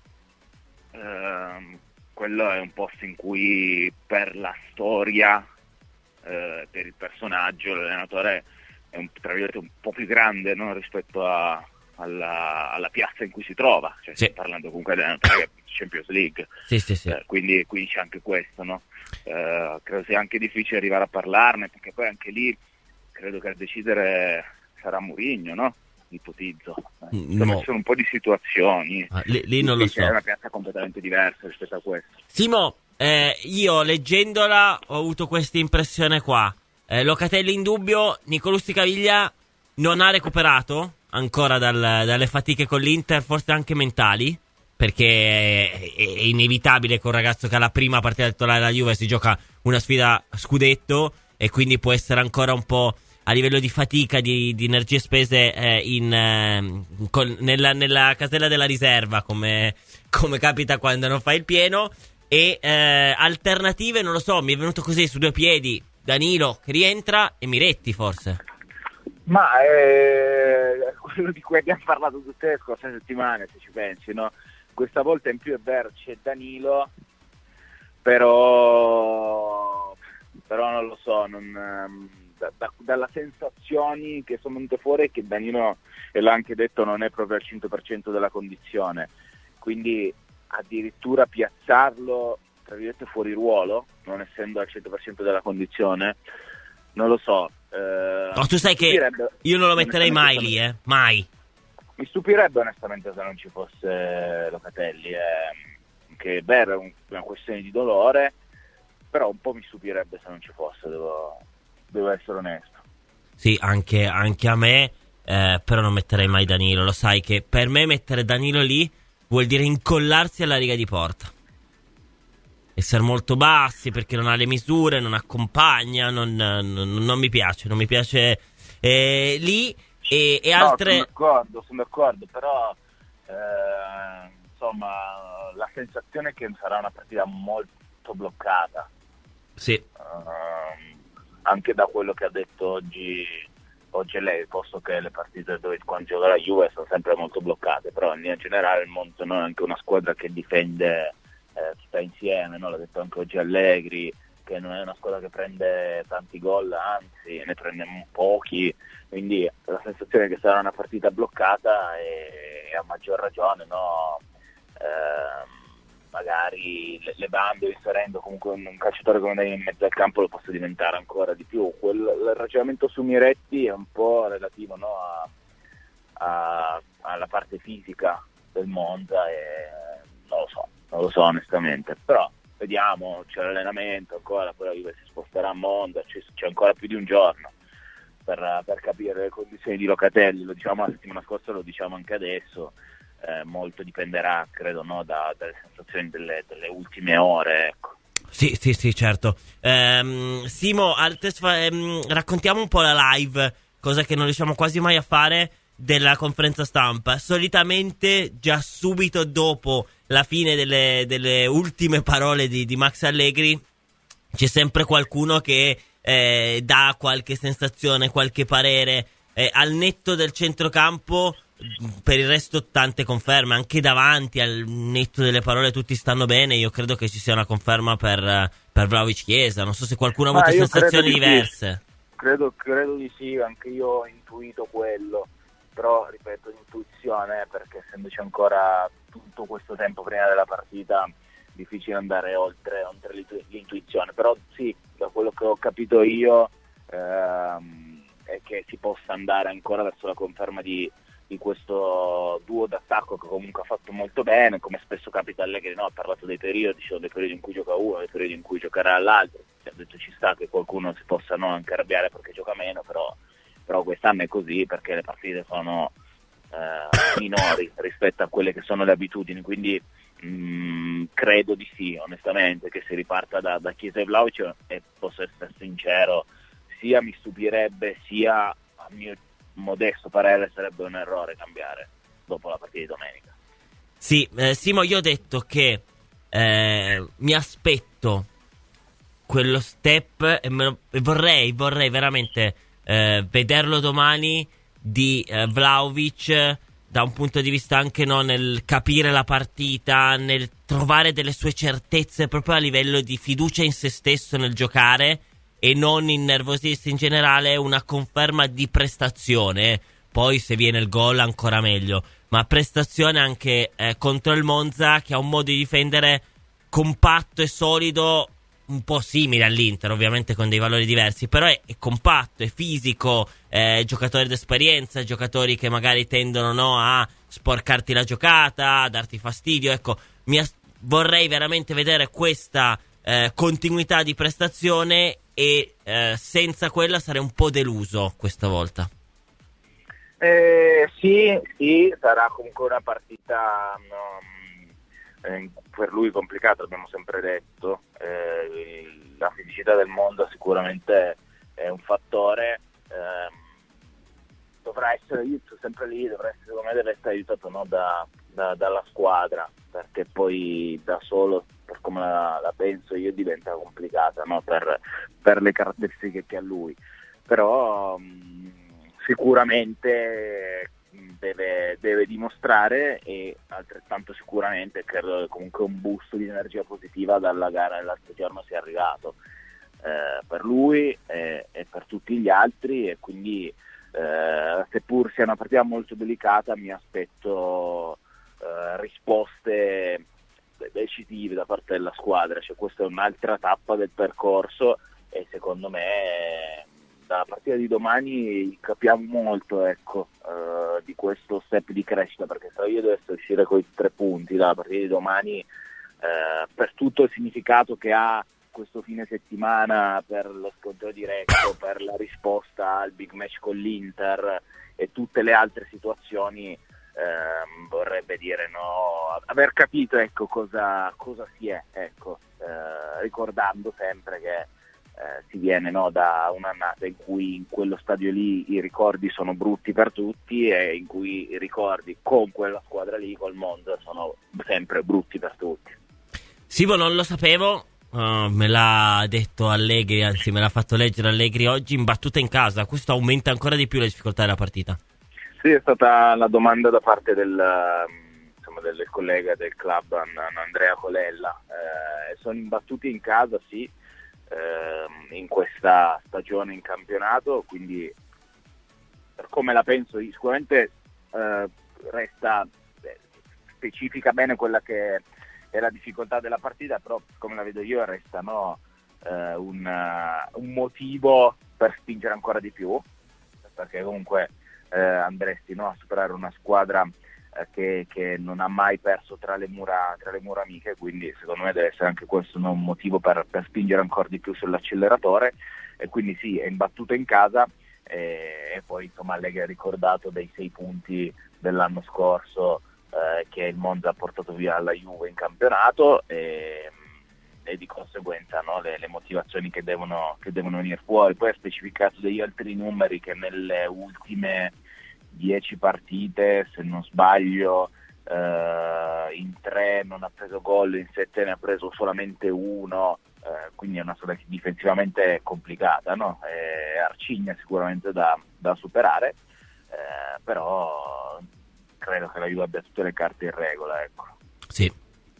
quello è un posto in cui, per la storia, per il personaggio, l'allenatore è tra virgolette un po' più grande, no, rispetto alla piazza in cui si trova, cioè, sì. Stiamo parlando comunque della Champions League, sì. Quindi c'è anche questo, no? Credo sia anche difficile arrivare a parlarne, perché poi anche lì credo che a decidere sarà Mourinho, no? Ipotizzo. Sono un po' di situazioni. Lì non lo so. È una piazza completamente diversa rispetto a questo. Simo, io leggendola ho avuto questa impressione qua. Locatelli in dubbio, Nicolussi Caviglia non ha recuperato ancora dalle fatiche con l'Inter, forse anche mentali, perché è inevitabile che un ragazzo che alla prima partita titolare della Juve si gioca una sfida scudetto, e quindi può essere ancora un po' a livello di fatica, di energie spese nella casella della riserva, come capita quando non fai il pieno. E alternative non lo so, mi è venuto così su due piedi Danilo che rientra e Miretti forse. Ma quello di cui abbiamo parlato tutte le scorse settimane, se ci pensi, no? Questa volta in più è vero, c'è Danilo, però non lo so, dalla sensazioni che sono venute fuori è che Danilo, e l'ha anche detto, non è proprio al 100% della condizione, quindi addirittura piazzarlo tra virgolette fuori ruolo, non essendo al 100% della condizione, non lo so. No, tu sai che io non lo metterei mai lì, mai. Mi stupirebbe onestamente se non ci fosse Locatelli, che è vero, è una questione di dolore, però un po' mi stupirebbe se non ci fosse, devo essere onesto. Sì, anche a me, però non metterei mai Danilo. Lo sai che per me mettere Danilo lì vuol dire incollarsi alla riga di porta, essere molto bassi perché non ha le misure, non accompagna, non mi piace, lì e altre... Sono d'accordo, però insomma la sensazione è che sarà una partita molto bloccata. Sì. Anche da quello che ha detto oggi è lei, posto che le partite dove quando gioca la Juve sono sempre molto bloccate, però in linea generale il Monza è anche una squadra che difende tutta insieme, no? L'ha detto anche oggi Allegri, che non è una squadra che prende tanti gol, anzi ne prende pochi, quindi la sensazione è che sarà una partita bloccata e a maggior ragione, no? Magari le bande inserendo comunque un calciatore come Danilo in mezzo al campo lo possa diventare ancora di più. Il ragionamento su Miretti è un po' relativo, no? alla parte fisica del Monza e non lo so onestamente, però vediamo, c'è l'allenamento ancora, poi la Juve si sposterà a Monza, c'è ancora più di un giorno per capire le condizioni di Locatelli. Lo diciamo la settimana scorsa, lo diciamo anche adesso. Molto dipenderà, credo, no, dalle sensazioni delle ultime ore, ecco. Sì, certo. Simo, raccontiamo un po' la live, cosa che non riusciamo quasi mai a fare, della conferenza stampa. Solitamente già subito dopo la fine delle ultime parole di Max Allegri c'è sempre qualcuno che dà qualche sensazione, qualche parere, al netto del centrocampo. Per il resto tante conferme, anche davanti, al netto delle parole tutti stanno bene. Io credo che ci sia una conferma per Vlahovic Chiesa. Non so se qualcuno ha avuto sensazioni diverse. Credo di sì, anche io ho intuito quello, però ripeto, l'intuizione, perché essendoci ancora tutto questo tempo prima della partita difficile andare oltre l'intuizione, però sì, da quello che ho capito io è che si possa andare ancora verso la conferma di questo duo d'attacco che comunque ha fatto molto bene, come spesso capita a Allegri, no? Ha parlato dei periodi, ci sono dei periodi in cui gioca uno, dei periodi in cui giocherà l'altro. Ha detto ci sta che qualcuno si possa anche arrabbiare perché gioca meno, però quest'anno è così perché le partite sono minori rispetto a quelle che sono le abitudini, quindi credo di sì, onestamente, che si riparta da Chiesa e Vlahovic, e posso essere sincero, sia mi stupirebbe, sia a mio modesto parere sarebbe un errore cambiare dopo la partita di domenica. Sì, Simo, io ho detto che mi aspetto quello step e vorrei veramente vederlo domani di Vlahovic, da un punto di vista anche nel capire la partita, nel trovare delle sue certezze proprio a livello di fiducia in se stesso nel giocare e non innervosirsi in generale, una conferma di prestazione. Poi se viene il gol ancora meglio, ma prestazione anche contro il Monza, che ha un modo di difendere compatto e solido, un po' simile all'Inter, ovviamente con dei valori diversi, però è compatto, è fisico, giocatori d'esperienza, giocatori che magari tendono, no, a sporcarti la giocata, a darti fastidio. Ecco, vorrei veramente vedere questa continuità di prestazione e senza quella sarei un po' deluso questa volta. Sì, sarà comunque una partita per lui complicata, abbiamo sempre detto. La fisicità del mondo sicuramente è un fattore, dovrà essere sempre lì, secondo me deve essere aiutato, no, dalla squadra, perché poi da solo, per come la penso io, diventa complicata, no, per le caratteristiche che ha lui. Però sicuramente deve dimostrare, e altrettanto sicuramente credo che comunque un boost di energia positiva dalla gara dell'altro giorno sia arrivato per lui e per tutti gli altri, e quindi seppur sia una partita molto delicata mi aspetto risposte decisive da parte della squadra. Cioè, questa è un'altra tappa del percorso e secondo me dalla partita di domani capiamo molto, ecco, di questo step di crescita, perché se io dovessi uscire con i 3 punti dalla partita di domani, per tutto il significato che ha questo fine settimana, per lo scontro diretto, per la risposta al big match con l'Inter e tutte le altre situazioni, vorrebbe dire aver capito, ecco, cosa si è, ecco, ricordando sempre che si viene da un'annata in cui in quello stadio lì i ricordi sono brutti per tutti e in cui i ricordi con quella squadra lì, col Monza, sono sempre brutti per tutti. Simo, non lo sapevo, me l'ha detto Allegri, anzi me l'ha fatto leggere Allegri oggi, imbattuta in casa. Questo aumenta ancora di più le difficoltà della partita. Sì, è stata la domanda da parte del collega del club Andrea Colella. Sono imbattuti in casa, sì, in questa stagione in campionato, quindi per come la penso sicuramente resta specifica bene quella che è la difficoltà della partita, però come la vedo io resta un motivo per spingere ancora di più, perché comunque andresti a superare una squadra che non ha mai perso tra le mura amiche, quindi secondo me deve essere anche questo un motivo per spingere ancora di più sull'acceleratore, e quindi sì, è imbattuto in casa, e poi insomma Allegri ha ricordato dei 6 punti dell'anno scorso che il Monza ha portato via alla Juve in campionato, e di conseguenza le motivazioni che devono venire fuori. Poi ha specificato degli altri numeri, che nelle ultime 10 partite, se non sbaglio, in 3 non ha preso gol, in 7 ne ha preso solamente 1, quindi è una squadra difensivamente complicata, arcigna sicuramente da superare, però credo che la Juve abbia tutte le carte in regola, ecco. Sì.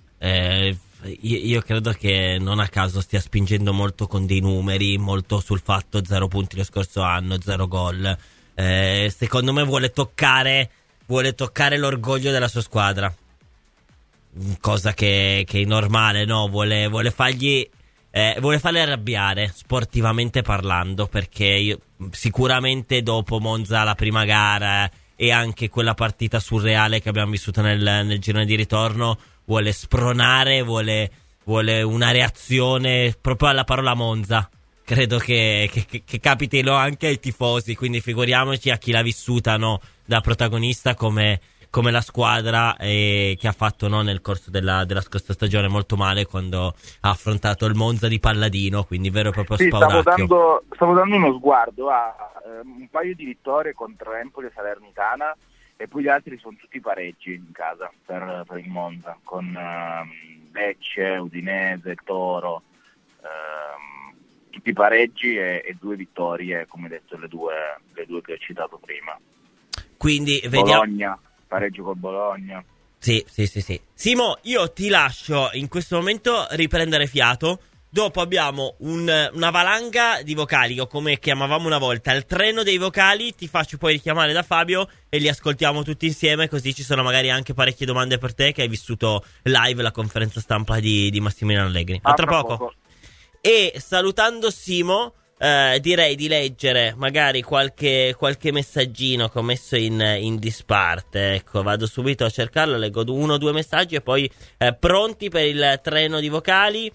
Io credo che non a caso stia spingendo molto con dei numeri, molto sul fatto 0 punti lo scorso anno, 0 gol. Secondo me vuole toccare l'orgoglio della sua squadra, cosa che è normale, no? Vuole farli arrabbiare, sportivamente parlando, perché sicuramente dopo Monza, la prima gara e anche quella partita surreale che abbiamo vissuto nel girone di ritorno, vuole spronare, vuole una reazione proprio alla parola Monza. Credo che capitino anche ai tifosi, quindi figuriamoci a chi l'ha vissuta da protagonista come la squadra, che ha fatto nel corso della scorsa stagione molto male quando ha affrontato il Monza di Palladino, quindi vero e proprio spauracchio. Stavo dando uno sguardo a un paio di vittorie contro Empoli e Salernitana, e poi gli altri sono tutti pareggi in casa per il Monza, con Lecce, Udinese, Toro, tutti pareggi e 2 vittorie, come detto, le due che ho citato prima. Quindi vediamo. Bologna, pareggio col Bologna. Sì. Simo, io ti lascio in questo momento riprendere fiato. Dopo abbiamo una valanga di vocali, o come chiamavamo una volta il treno dei vocali. Ti faccio poi richiamare da Fabio e li ascoltiamo tutti insieme, così ci sono magari anche parecchie domande per te, che hai vissuto live la conferenza stampa di Massimiliano Allegri. A tra poco. E salutando Simo, direi di leggere magari qualche messaggino che ho messo in disparte. Ecco, vado subito a cercarlo, leggo 1 o 2 messaggi e poi pronti per il treno di vocali.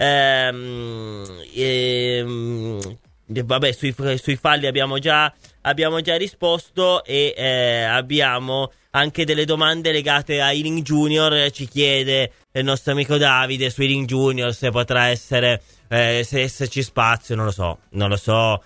Vabbè, sui falli abbiamo già risposto, e abbiamo anche delle domande legate a Ealing Junior. Ci chiede il nostro amico Davide su Ealing Junior se potrà essere, se esserci spazio. Non lo so,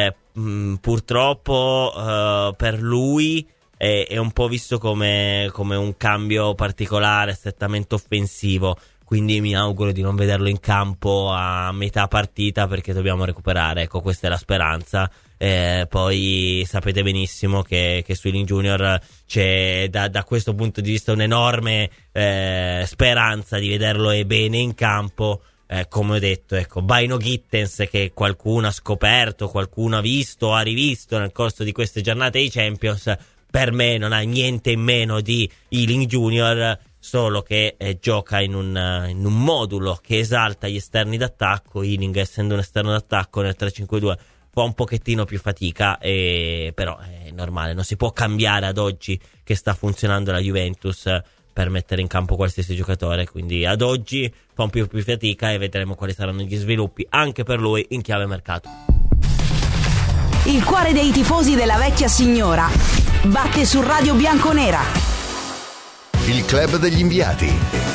purtroppo per lui è un po' visto come un cambio particolare, strettamente offensivo, quindi mi auguro di non vederlo in campo a metà partita, perché dobbiamo recuperare, ecco, questa è la speranza. Poi sapete benissimo che su Ealing Junior c'è da questo punto di vista un'enorme speranza di vederlo bene in campo. Come ho detto, ecco, Baino Gittens, che qualcuno ha scoperto, qualcuno ha visto, ha rivisto nel corso di queste giornate di Champions, per me non ha niente in meno di Ealing Junior, solo che gioca in un modulo che esalta gli esterni d'attacco. Ealing, essendo un esterno d'attacco nel 3-5-2, fa un pochettino più fatica, però è normale, non si può cambiare ad oggi che sta funzionando la Juventus per mettere in campo qualsiasi giocatore, quindi ad oggi fa un più fatica e vedremo quali saranno gli sviluppi anche per lui in chiave mercato. Il cuore dei tifosi della vecchia signora batte su Radio Bianconera. Il club degli inviati.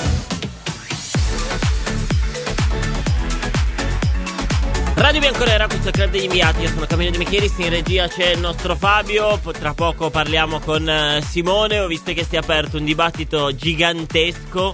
Radio Bianconera, questo è il club degli inviati. Io sono Camillo De Michelis, in regia c'è il nostro Fabio. Tra poco parliamo con Simone. Ho visto che si è aperto un dibattito gigantesco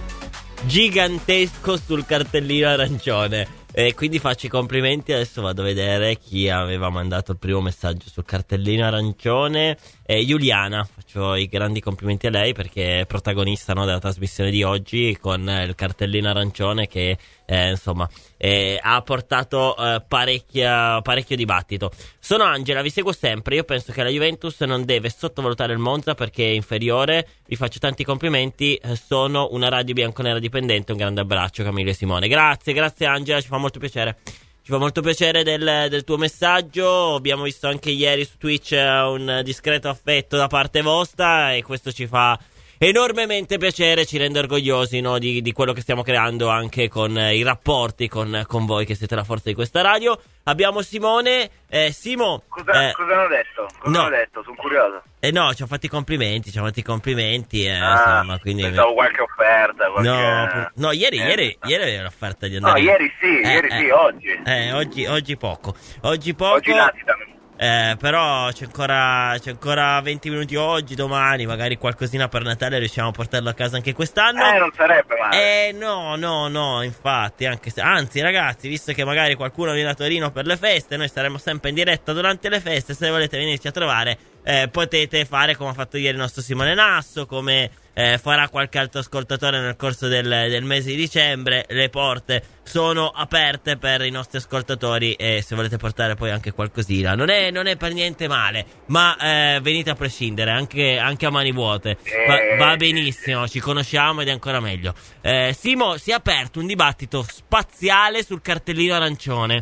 sul cartellino arancione, e quindi faccio i complimenti. Adesso vado a vedere chi aveva mandato il primo messaggio sul cartellino arancione. Giuliana, faccio i grandi complimenti a lei perché è protagonista, no, della trasmissione di oggi con il cartellino arancione che insomma ha portato parecchio dibattito. Sono Angela, vi seguo sempre. Io penso che la Juventus non deve sottovalutare il Monza perché è inferiore. Vi faccio tanti complimenti, sono una radio bianconera dipendente. Un grande abbraccio, Camillo e Simone. Grazie Angela, ci fa molto piacere. Ci fa molto piacere del tuo messaggio. Abbiamo visto anche ieri su Twitch un discreto affetto da parte vostra e questo ci fa enormemente piacere, ci rende orgogliosi, no, di quello che stiamo creando anche con i rapporti con voi che siete la forza di questa radio. Abbiamo Simone. Simo, cosa hanno detto? Hanno detto? Sono curioso. No, ci hanno fatto i complimenti, insomma, quindi pensavo qualche offerta, No, ieri aveva l'offerta di andare. No, ieri sì, oggi poco. Oggi latitano. Però c'è ancora 20 minuti oggi, domani, magari qualcosina per Natale riusciamo a portarlo a casa anche quest'anno. Non sarebbe male. No, infatti, anzi ragazzi, visto che magari qualcuno viene a Torino per le feste, noi saremo sempre in diretta durante le feste. Se volete venirci a trovare, potete fare come ha fatto ieri il nostro Simone Nasso, come farà qualche altro ascoltatore nel corso del mese di dicembre. Le porte sono aperte per i nostri ascoltatori e se volete portare poi anche qualcosina non è per niente male, ma venite a prescindere anche a mani vuote, va benissimo, ci conosciamo ed è ancora meglio. Simo, si è aperto un dibattito spaziale sul cartellino arancione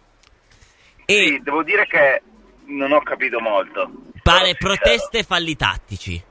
sì, devo dire che non ho capito molto. Pare proteste e falli tattici.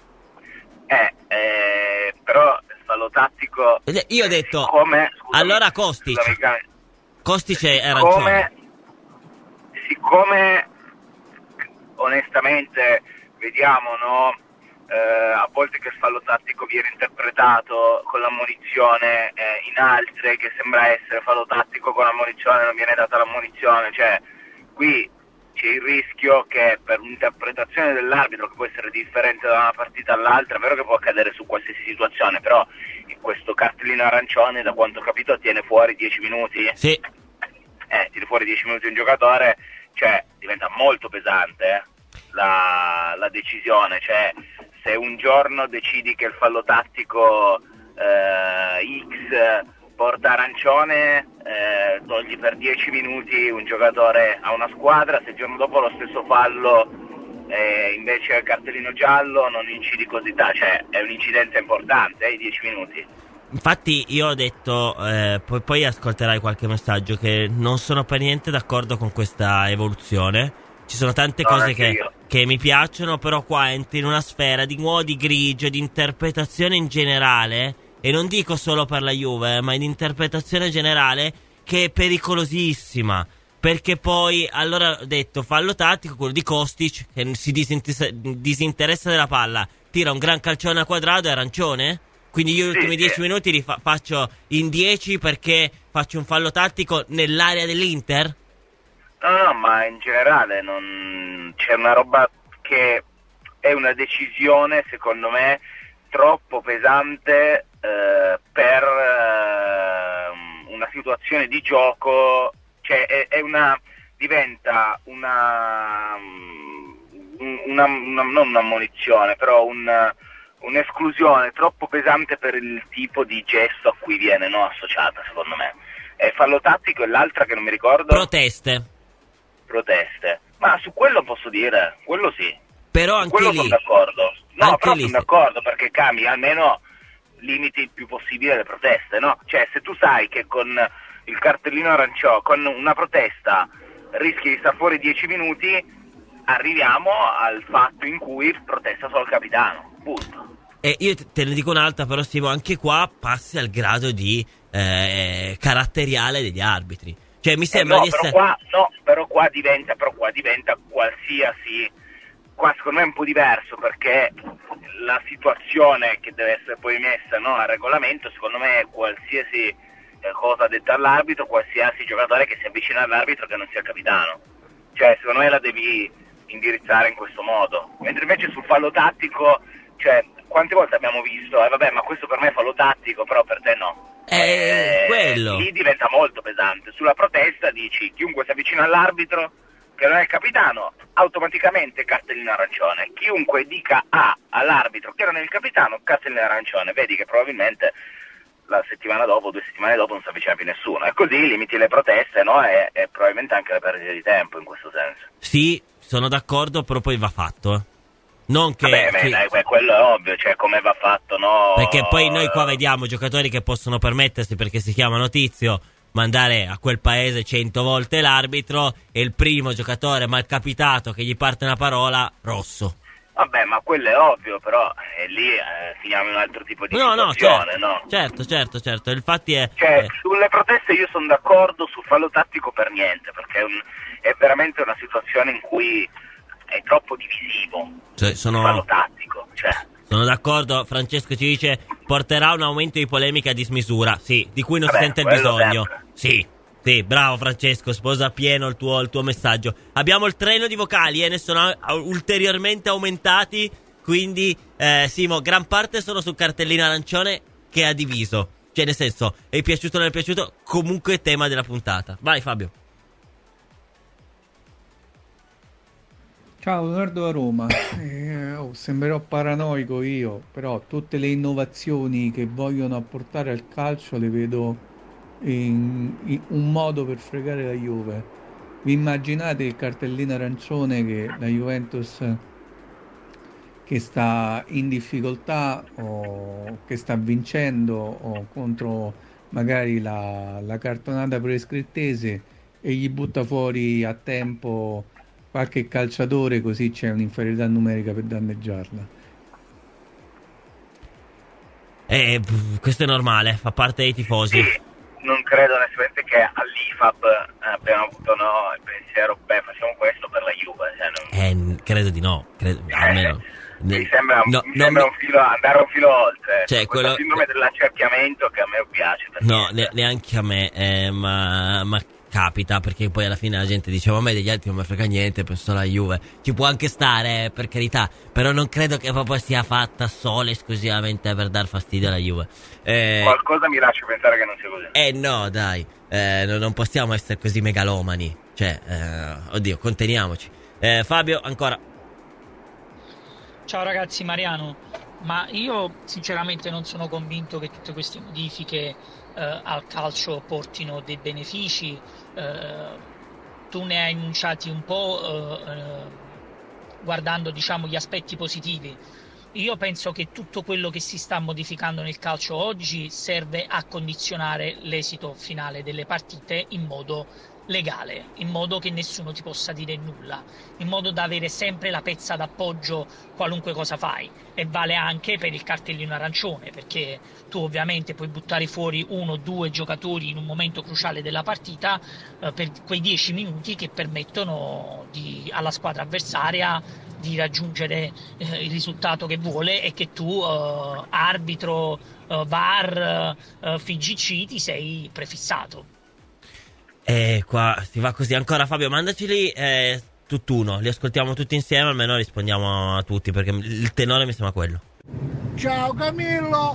Però il fallo tattico. Io ho detto. Allora Kostic è arancione. Siccome onestamente vediamo, no? A volte che il fallo tattico viene interpretato con l'ammonizione, in altre che sembra essere fallo tattico con l'ammonizione non viene data l'ammonizione, cioè qui c'è il rischio che per un'interpretazione dell'arbitro che può essere differente da una partita all'altra, è vero che può accadere su qualsiasi situazione, però in questo cartellino arancione, da quanto ho capito, tiene fuori 10 minuti. Sì. Tiene fuori 10 minuti un giocatore, cioè diventa molto pesante la decisione, cioè se un giorno decidi che il fallo tattico X porta arancione, togli per 10 minuti un giocatore a una squadra, se il giorno dopo lo stesso fallo invece è cartellino giallo, non incidi così tanto, cioè è un'incidenza importante, i 10 minuti. Infatti io ho detto, poi ascolterai qualche messaggio, che non sono per niente d'accordo con questa evoluzione. Ci sono tante cose che mi piacciono, però qua entri in una sfera di nuovo di grigio, di interpretazione in generale, e non dico solo per la Juve, ma in interpretazione generale, che è pericolosissima. Perché poi, allora ho detto, fallo tattico, quello di Kostic, che si disinteressa della palla, tira un gran calcione a quadrato, è arancione? Quindi io gli ultimi 10 minuti li faccio in 10 perché faccio un fallo tattico nell'area dell'Inter? No, ma in generale non c'è una roba che è una decisione, secondo me, troppo pesante per una situazione di gioco, cioè è una diventa non un'ammonizione, però un'esclusione troppo pesante per il tipo di gesto a cui viene associata, secondo me. Fallo tattico e l'altra che non mi ricordo. Proteste. Ma su quello posso dire, quello sì. Però anche quello lì sono d'accordo. No, anche però lì sono d'accordo, perché cambi, almeno limiti il più possibile le proteste, no? Cioè, se tu sai che con il cartellino arancione, con una protesta rischi di star fuori 10 minuti, arriviamo al fatto in cui protesta solo il capitano, punto. E io te ne dico un'altra, però Simo, anche qua passi al grado di caratteriale degli arbitri. Cioè mi sembra di essere... Però qua diventa qualsiasi... Qua secondo me è un po' diverso, perché la situazione che deve essere poi messa a regolamento, secondo me è qualsiasi cosa detta all'arbitro, qualsiasi giocatore che si avvicina all'arbitro che non sia il capitano. Cioè secondo me la devi indirizzare in questo modo. Mentre invece sul fallo tattico, cioè quante volte abbiamo visto, vabbè, ma questo per me è fallo tattico, però per te no. Quello. Lì diventa molto pesante. Sulla protesta dici chiunque si avvicina all'arbitro che non è il capitano, automaticamente cartellino arancione. Chiunque dica A all'arbitro che non è il capitano, cartellino arancione. Vedi che probabilmente la settimana dopo, 2 settimane dopo, non si avvicina più nessuno. E così limiti le proteste, e probabilmente anche le perdite di tempo in questo senso. Sì, sono d'accordo, però poi va fatto. Non che... Dai, quello è ovvio, cioè come va fatto, no? Perché poi noi qua vediamo giocatori che possono permettersi, perché si chiamano Tizio, mandare a quel paese 100 volte l'arbitro, e il primo giocatore malcapitato che gli parte una parola, rosso. Vabbè, ma quello è ovvio, però lì finiamo in un altro tipo di situazione, no? Certo. Infatti è... Cioè, sulle proteste io sono d'accordo, sul fallo tattico per niente, perché è veramente una situazione in cui è troppo divisivo. Cioè, fallo tattico, Sono d'accordo, Francesco ci dice porterà un aumento di polemica a dismisura, sì, di cui non si sente il bisogno. Sì, bravo Francesco, sposa pieno il tuo messaggio. Abbiamo il treno di vocali e ne sono ulteriormente aumentati, quindi Simo, gran parte sono sul cartellino arancione che ha diviso. Cioè nel senso, è piaciuto o non è piaciuto, comunque tema della puntata. Vai Fabio. Ciao, Leonardo da Roma. Sembrerò paranoico io, però tutte le innovazioni che vogliono apportare al calcio le vedo in un modo per fregare la Juve. Vi immaginate il cartellino arancione che la Juventus, che sta in difficoltà o che sta vincendo o contro magari la cartonata prescrittese, e gli butta fuori a tempo qualche calciatore, così c'è un'inferiorità numerica per danneggiarla. Questo è normale, fa parte dei tifosi. Sì, non credo onestamente che all'IFAB abbiano avuto il pensiero, facciamo questo per la Juve. Credo di no, almeno. Mi sembra un filo, andare un filo oltre. Cioè, quello sindrome dell'accerchiamento che a me piace. No, neanche a me, ma capita, perché poi alla fine la gente dice ma a me degli altri non mi frega niente, penso alla Juve. Ci può anche stare, per carità, però non credo che proprio sia fatta solo esclusivamente per dar fastidio alla Juve. Qualcosa mi lascia pensare che non sia così. No, dai, non possiamo essere così megalomani, cioè oddio, conteniamoci. Fabio, ancora. Ciao ragazzi, Mariano. Ma io sinceramente non sono convinto che tutte queste modifiche al calcio portino dei benefici. Tu ne hai enunciati un po' guardando, diciamo, gli aspetti positivi. Io penso che tutto quello che si sta modificando nel calcio oggi serve a condizionare l'esito finale delle partite in modo legale, in modo che nessuno ti possa dire nulla, in modo da avere sempre la pezza d'appoggio qualunque cosa fai. E vale anche per il cartellino arancione, perché tu ovviamente puoi buttare fuori 1 o 2 giocatori in un momento cruciale della partita per quei 10 minuti che permettono alla squadra avversaria di raggiungere il risultato che vuole, e che tu arbitro, VAR, FIGC ti sei prefissato. Qua si va così. Ancora Fabio, mandaceli tutt'uno, li ascoltiamo tutti insieme, almeno rispondiamo a tutti, perché il tenore mi sembra quello. Ciao Camillo,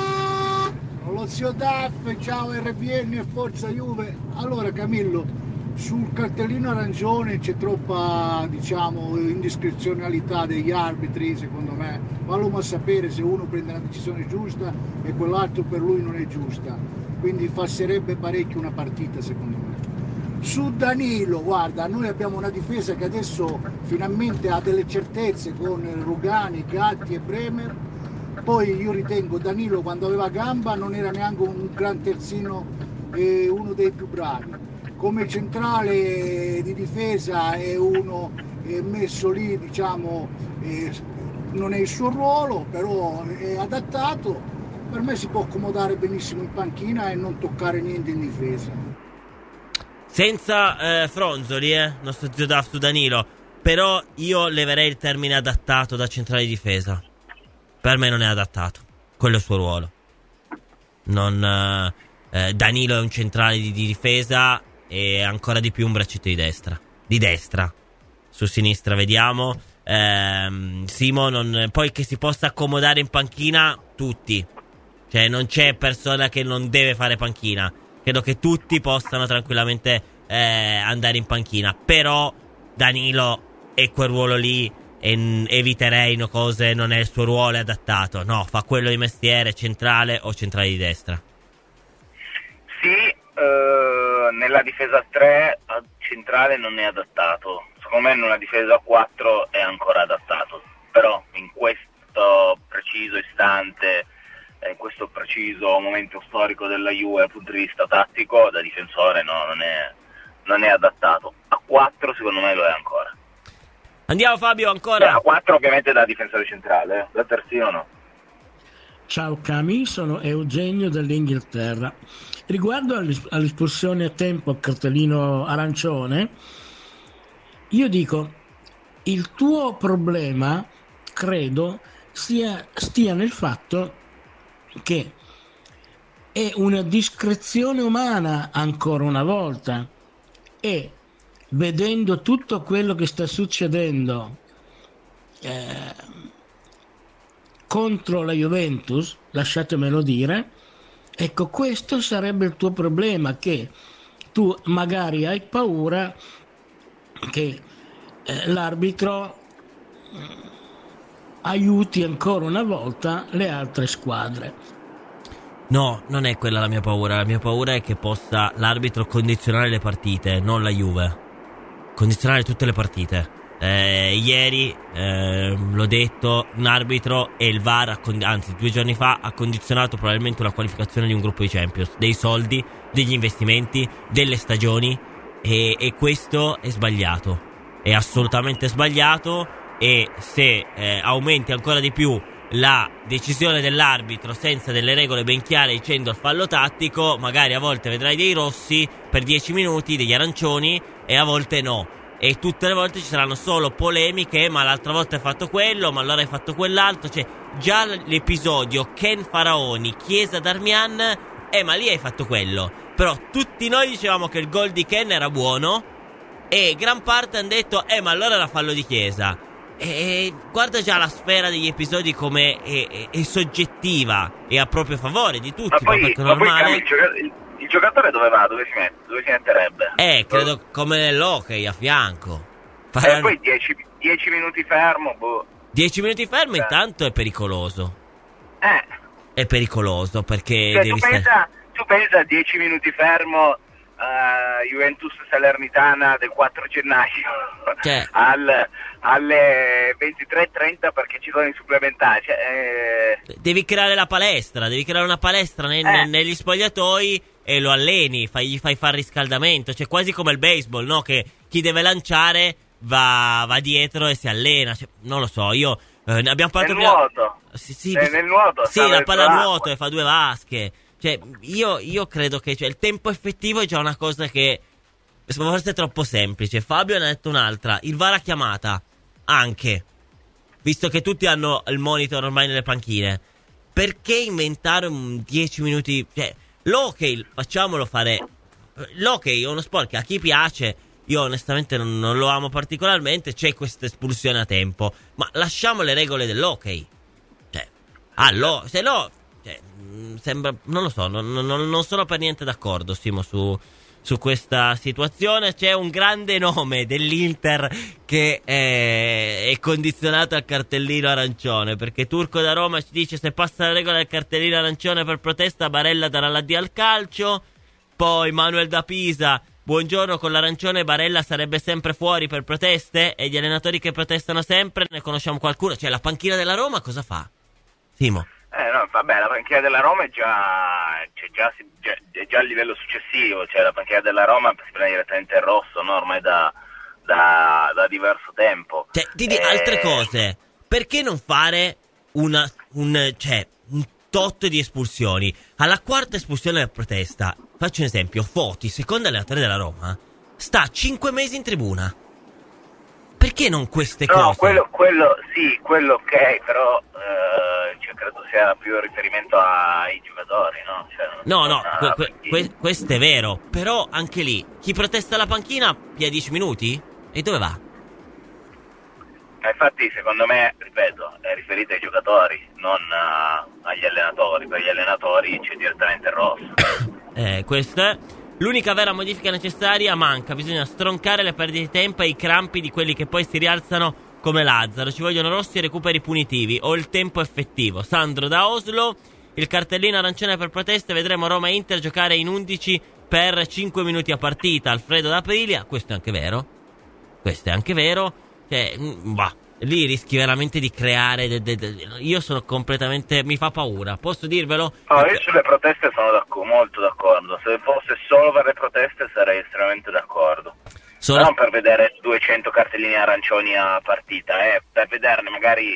lo zio Daff, ciao RPN e Forza Juve. Allora Camillo, sul cartellino arancione c'è troppa, diciamo, indiscrezionalità degli arbitri, secondo me. Vallo a sapere se uno prende una decisione giusta e quell'altro per lui non è giusta, quindi falserebbe parecchio una partita, secondo me. Su Danilo, guarda, noi abbiamo una difesa che adesso finalmente ha delle certezze con Rugani, Gatti e Bremer. Poi io ritengo Danilo, quando aveva gamba, non era neanche un gran terzino, uno dei più bravi. Come centrale di difesa è uno messo lì, diciamo, non è il suo ruolo, però è adattato. Per me si può accomodare benissimo in panchina e non toccare niente in difesa. Senza fronzoli, nostro zio Daf su Danilo. Però io leverei il termine adattato da centrale di difesa. Per me non è adattato. Quello è il suo ruolo. Danilo è un centrale di difesa e ancora di più un braccetto di destra. Di destra. Su sinistra vediamo. Simo poi che si possa accomodare in panchina tutti. Cioè non c'è persona che non deve fare panchina. Credo che tutti possano tranquillamente andare in panchina. Però Danilo è quel ruolo lì e eviterei cose, non è il suo ruolo, è adattato. No, fa quello di mestiere, centrale o centrale di destra. Sì, nella difesa 3 centrale non è adattato. Secondo me in una difesa 4 è ancora adattato. Però in questo preciso istante, in questo preciso momento storico della Juve dal punto di vista tattico, da difensore no, non è adattato. A 4 secondo me lo è ancora. Andiamo Fabio, ancora. A 4 ovviamente da difensore centrale, da terzino no. Ciao Cami, sono Eugenio dell'Inghilterra. Riguardo all'espulsione a tempo a cartellino arancione, io dico, il tuo problema credo stia nel fatto che è una discrezione umana ancora una volta, e vedendo tutto quello che sta succedendo contro la Juventus, lasciatemelo dire, ecco, questo sarebbe il tuo problema, che tu magari hai paura che l'arbitro aiuti ancora una volta le altre squadre. No, non è quella la mia paura. La mia paura è che possa l'arbitro condizionare le partite, non la Juve. Condizionare tutte le partite. Ieri, l'ho detto, un arbitro e il VAR, anzi 2 giorni fa, ha condizionato probabilmente la qualificazione di un gruppo di Champions, dei soldi, degli investimenti, delle stagioni, e questo è sbagliato. È assolutamente sbagliato, e se aumenti ancora di più la decisione dell'arbitro senza delle regole ben chiare, dicendo il fallo tattico, magari a volte vedrai dei rossi per 10 minuti, degli arancioni, e a volte no. E tutte le volte ci saranno solo polemiche, ma l'altra volta hai fatto quello, ma allora hai fatto quell'altro. Cioè, già l'episodio Ken Faraoni, Chiesa Darmian, ma lì hai fatto quello. Però tutti noi dicevamo che il gol di Ken era buono, e gran parte hanno detto, ma allora era fallo di Chiesa. E guarda già la sfera degli episodi come è soggettiva e a proprio favore di tutti. Ma poi il giocatore dove va? Dove si metterebbe? Credo come nell'hockey, a fianco. Poi 10 minuti fermo, 10 minuti fermo intanto è pericoloso. È pericoloso perché devi tu pensa a 10 minuti fermo Juventus Salernitana del 4 gennaio alle 23:30 perché ci sono i supplementari. Devi creare la palestra, devi creare una palestra negli spogliatoi e lo alleni, gli fai fare riscaldamento, cioè quasi come il baseball, no? Che chi deve lanciare va dietro e si allena, cioè, non lo so, io abbiamo parlato nel nuoto. Nel nuoto. Sì, la pallanuoto e fa 2 vasche. Cioè, io credo che il tempo effettivo è già una cosa che forse è troppo semplice. Fabio ne ha detto un'altra, il VAR a chiamata, anche, visto che tutti hanno il monitor ormai nelle panchine, perché inventare 10 minuti? Cioè, l'hockey, facciamolo fare. L'hockey è uno sport che a chi piace, io onestamente non lo amo particolarmente, c'è questa espulsione a tempo, ma lasciamo le regole dell'hockey. Cioè, se no, sembra, non lo so, non sono per niente d'accordo, Simo, su questa situazione. C'è un grande nome dell'Inter che è condizionato al cartellino arancione, perché Turco da Roma ci dice: se passa la regola del cartellino arancione per protesta, Barella darà l'addio al calcio. Poi Manuel da Pisa: buongiorno, con l'arancione Barella sarebbe sempre fuori per proteste, e gli allenatori che protestano sempre, ne conosciamo qualcuno. Cioè, la panchina della Roma cosa fa? Simo? No, vabbè, la panchina della Roma è già a livello successivo, cioè la panchina della Roma si prende direttamente il rosso, no? Ormai da diverso tempo. Cioè, altre cose, perché non fare un tot di espulsioni? Alla quarta espulsione della protesta, faccio un esempio, Foti, secondo allenatore della Roma, sta 5 mesi in tribuna. Perché non queste cose? No, quello ok, però credo sia più riferimento ai giocatori, no? Questo è vero, però anche lì, chi protesta alla panchina pia 10 minuti? E dove va? Infatti, secondo me, ripeto, è riferito ai giocatori, non agli allenatori. Per gli allenatori c'è direttamente il rosso. Questo è. L'unica vera modifica necessaria manca, bisogna stroncare le perdite di tempo e i crampi di quelli che poi si rialzano come Lazzaro. Ci vogliono rossi e recuperi punitivi o il tempo effettivo. Sandro da Oslo: il cartellino arancione per proteste, vedremo Roma e Inter giocare in 11 per 5 minuti a partita. Alfredo da Aprilia: questo è anche vero. Cioè, lì rischi veramente di creare io sono completamente, mi fa paura, posso dirvelo? Io sulle proteste sono molto d'accordo. Se fosse solo per le proteste sarei estremamente d'accordo. Non per vedere 200 cartellini arancioni a partita, per vederne magari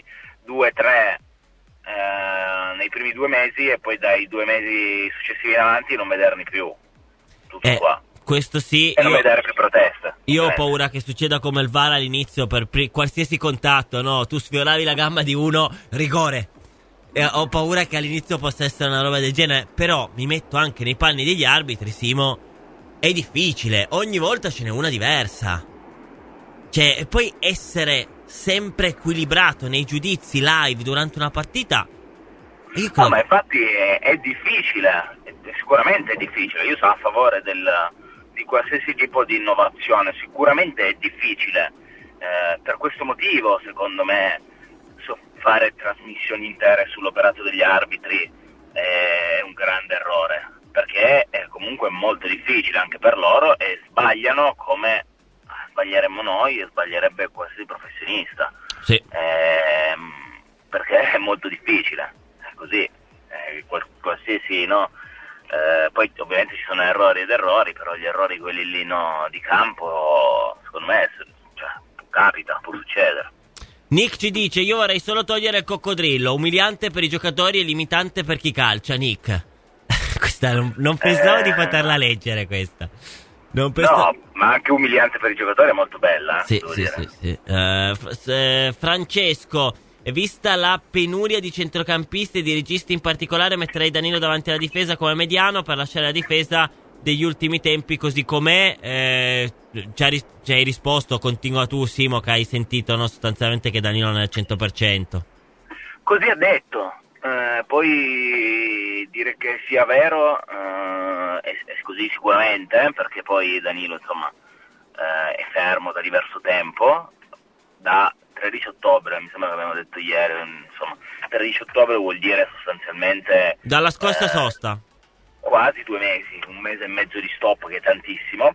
2-3 nei primi 2 mesi, e poi dai 2 mesi successivi in avanti non vederni più. Tutto qua. Questo sì. E non vedere più proteste. Io ho paura che succeda come il VAR all'inizio, per qualsiasi contatto, no? Tu sfioravi la gamba di uno, rigore. E ho paura che all'inizio possa essere una roba del genere. Però mi metto anche nei panni degli arbitri, Simo. È difficile, ogni volta ce n'è una diversa. Cioè, e poi essere sempre equilibrato nei giudizi live durante una partita. No, ma infatti è difficile, sicuramente è difficile. Io sono a favore di qualsiasi tipo di innovazione, sicuramente è difficile. Per questo motivo, secondo me, fare trasmissioni intere sull'operato degli arbitri è un grande errore, perché è comunque molto difficile anche per loro, e sbagliano come sbaglieremmo noi e sbaglierebbe qualsiasi professionista. Sì. Perché è molto difficile, è così, qualsiasi, no? Poi ovviamente ci sono errori ed errori, però gli errori quelli lì, no, di campo, secondo me capita, può succedere. Nick ci dice: io vorrei solo togliere il coccodrillo, umiliante per i giocatori e limitante per chi calcia. Nick, questa non pensavo di poterla leggere, questa. No, ma anche umiliante per i giocatori è molto bella. Sì. Francesco: vista la penuria di centrocampisti e di registi in particolare, metterei Danilo davanti alla difesa come mediano per lasciare la difesa degli ultimi tempi così com'è. Ci hai risposto, continua tu, Simo, che hai sentito, no, sostanzialmente che Danilo non è al 100%. Così ha detto. Poi dire che sia vero è così sicuramente, perché poi Danilo, insomma, è fermo da diverso tempo, da 13 ottobre, mi sembra che abbiamo detto ieri, insomma, 13 ottobre vuol dire sostanzialmente dalla scorsa sosta, quasi 2 mesi, 1 mese e mezzo di stop, che è tantissimo.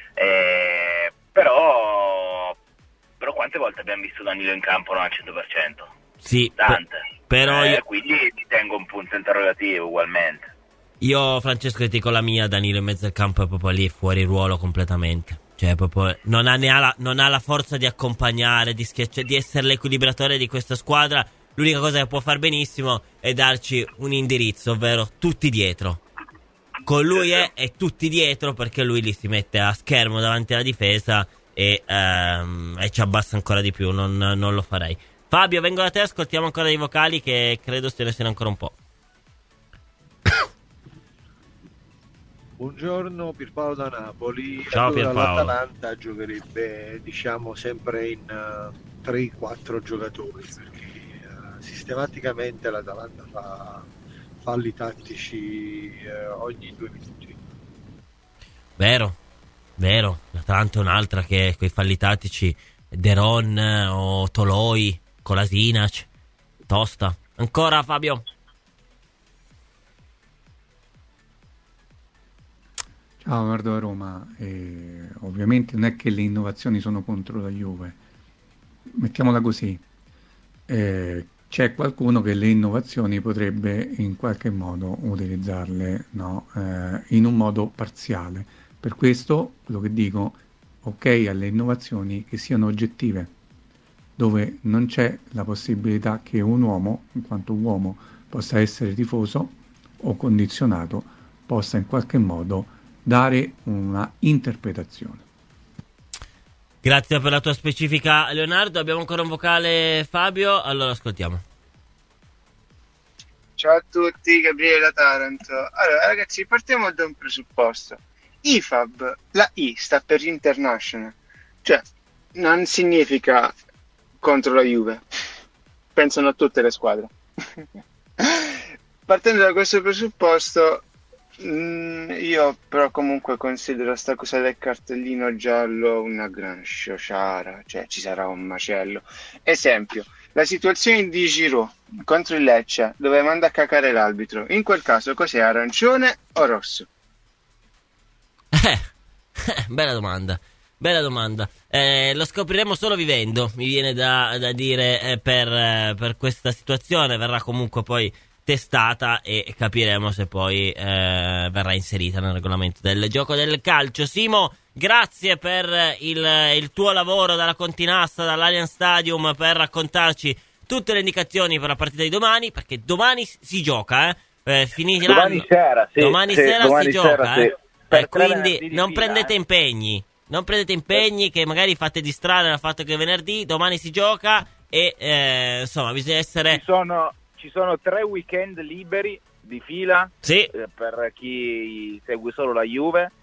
Però quante volte abbiamo visto Danilo in campo non al 100%? Sì, tante. Però quindi ti tengo un punto interrogativo ugualmente. Io, Francesco, ti dico la mia: Danilo in mezzo al campo è proprio lì fuori ruolo completamente. Cioè, proprio non ha la forza di accompagnare, di essere l'equilibratore di questa squadra. L'unica cosa che può far benissimo è darci un indirizzo, ovvero tutti dietro. Con lui è tutti dietro, perché lui lì si mette a schermo davanti alla difesa e ci abbassa ancora di più. Non lo farei. Fabio, vengo da te, ascoltiamo ancora dei vocali, che credo se ne siano ancora un po'. Buongiorno, Pierpaolo da Napoli. Ciao, allora, Pierpaolo. l'Atalanta giocherebbe, diciamo, sempre in 3-4 giocatori, perché sistematicamente l'Atalanta fa falli tattici ogni 2 minuti. Vero, l'Atalanta è un'altra che coi falli tattici, De Ron o Toloi, Kolasinac, tosta. Ancora Fabio. Ciao, guardo a Roma. Ovviamente non è che le innovazioni sono contro la Juve, mettiamola così. C'è qualcuno che le innovazioni potrebbe in qualche modo utilizzarle, no? In un modo parziale. Per questo quello che dico, ok alle innovazioni che siano oggettive, dove non c'è la possibilità che un uomo, in quanto uomo, possa essere tifoso o condizionato, possa in qualche modo dare una interpretazione. Grazie per la tua specifica, Leonardo. Abbiamo ancora un vocale, Fabio. Allora ascoltiamo. Ciao a tutti, Gabriele da Taranto. Allora ragazzi, partiamo da un presupposto. IFAB, la I sta per International, cioè non significa contro la Juve, pensano a tutte le squadre. Partendo da questo presupposto, io però comunque considero sta cosa del cartellino giallo una gran sciociara, cioè ci sarà un macello. Esempio, la situazione di Giroud contro il Lecce, dove manda a cacare l'arbitro, in quel caso cos'è, arancione o rosso? Bella domanda. Lo scopriremo solo vivendo, mi viene da dire, per questa situazione. Verrà comunque poi testata e capiremo se poi verrà inserita nel regolamento del gioco del calcio. Simo, grazie per il tuo lavoro dalla Continassa, dall'Allianz Stadium, per raccontarci tutte le indicazioni per la partita di domani, perché domani si gioca, finiranno domani sera, sì, domani sì, sera domani si sera, gioca, sì. Per quindi non prendete impegni. Non prendete impegni che magari fate distrarre dal fatto che è venerdì. Domani si gioca e insomma bisogna essere... Ci sono 3 weekend liberi di fila, sì, per chi segue solo la Juve,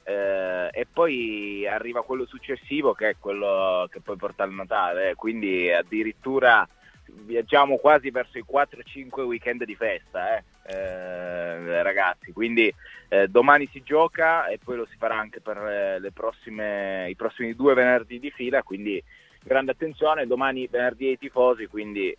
e poi arriva quello successivo che è quello che poi porta al Natale, quindi addirittura viaggiamo quasi verso i 4-5 weekend di festa, ragazzi, quindi domani si gioca e poi lo si farà anche per i prossimi 2 venerdì di fila, quindi grande attenzione. Domani venerdì ai tifosi, quindi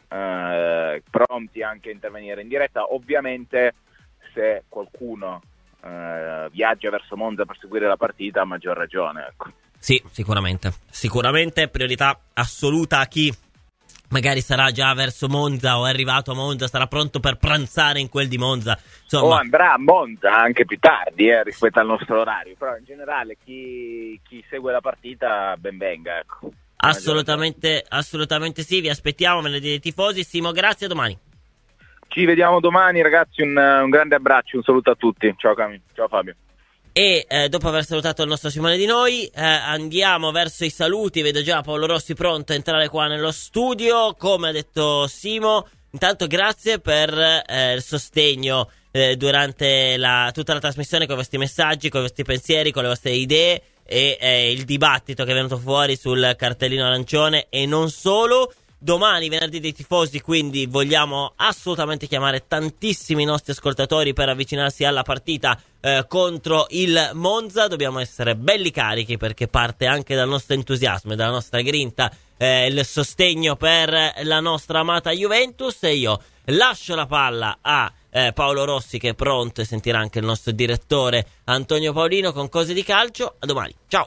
pronti anche a intervenire in diretta. Ovviamente se qualcuno viaggia verso Monza per seguire la partita, a maggior ragione, ecco. Sì, sicuramente priorità assoluta a chi magari sarà già verso Monza o è arrivato a Monza, sarà pronto per pranzare in quel di Monza, insomma. O andrà a Monza anche più tardi rispetto al nostro orario, però in generale chi segue la partita ben venga, ecco. Assolutamente sì, vi aspettiamo venerdì dei tifosi. Simo, grazie, a domani. Ci vediamo domani, ragazzi, un grande abbraccio, un saluto a tutti. Ciao Cami, ciao Fabio. E dopo aver salutato il nostro Simone Di Noi, andiamo verso i saluti. Vedo già Paolo Rossi pronto a entrare qua nello studio. Come ha detto Simo, intanto grazie per il sostegno durante tutta la trasmissione, con i vostri messaggi, con i vostri pensieri, con le vostre idee e il dibattito che è venuto fuori sul cartellino arancione e non solo. Domani venerdì dei tifosi, quindi vogliamo assolutamente chiamare tantissimi nostri ascoltatori per avvicinarsi alla partita contro il Monza. Dobbiamo essere belli carichi, perché parte anche dal nostro entusiasmo e dalla nostra grinta il sostegno per la nostra amata Juventus. E io lascio la palla a Paolo Rossi, che è pronto, e sentirà anche il nostro direttore Antonio Paolino con Cose di Calcio. A domani, ciao.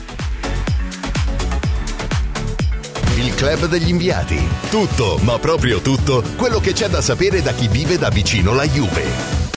Il Club degli Inviati. Tutto, ma proprio tutto, quello che c'è da sapere da chi vive da vicino la Juve.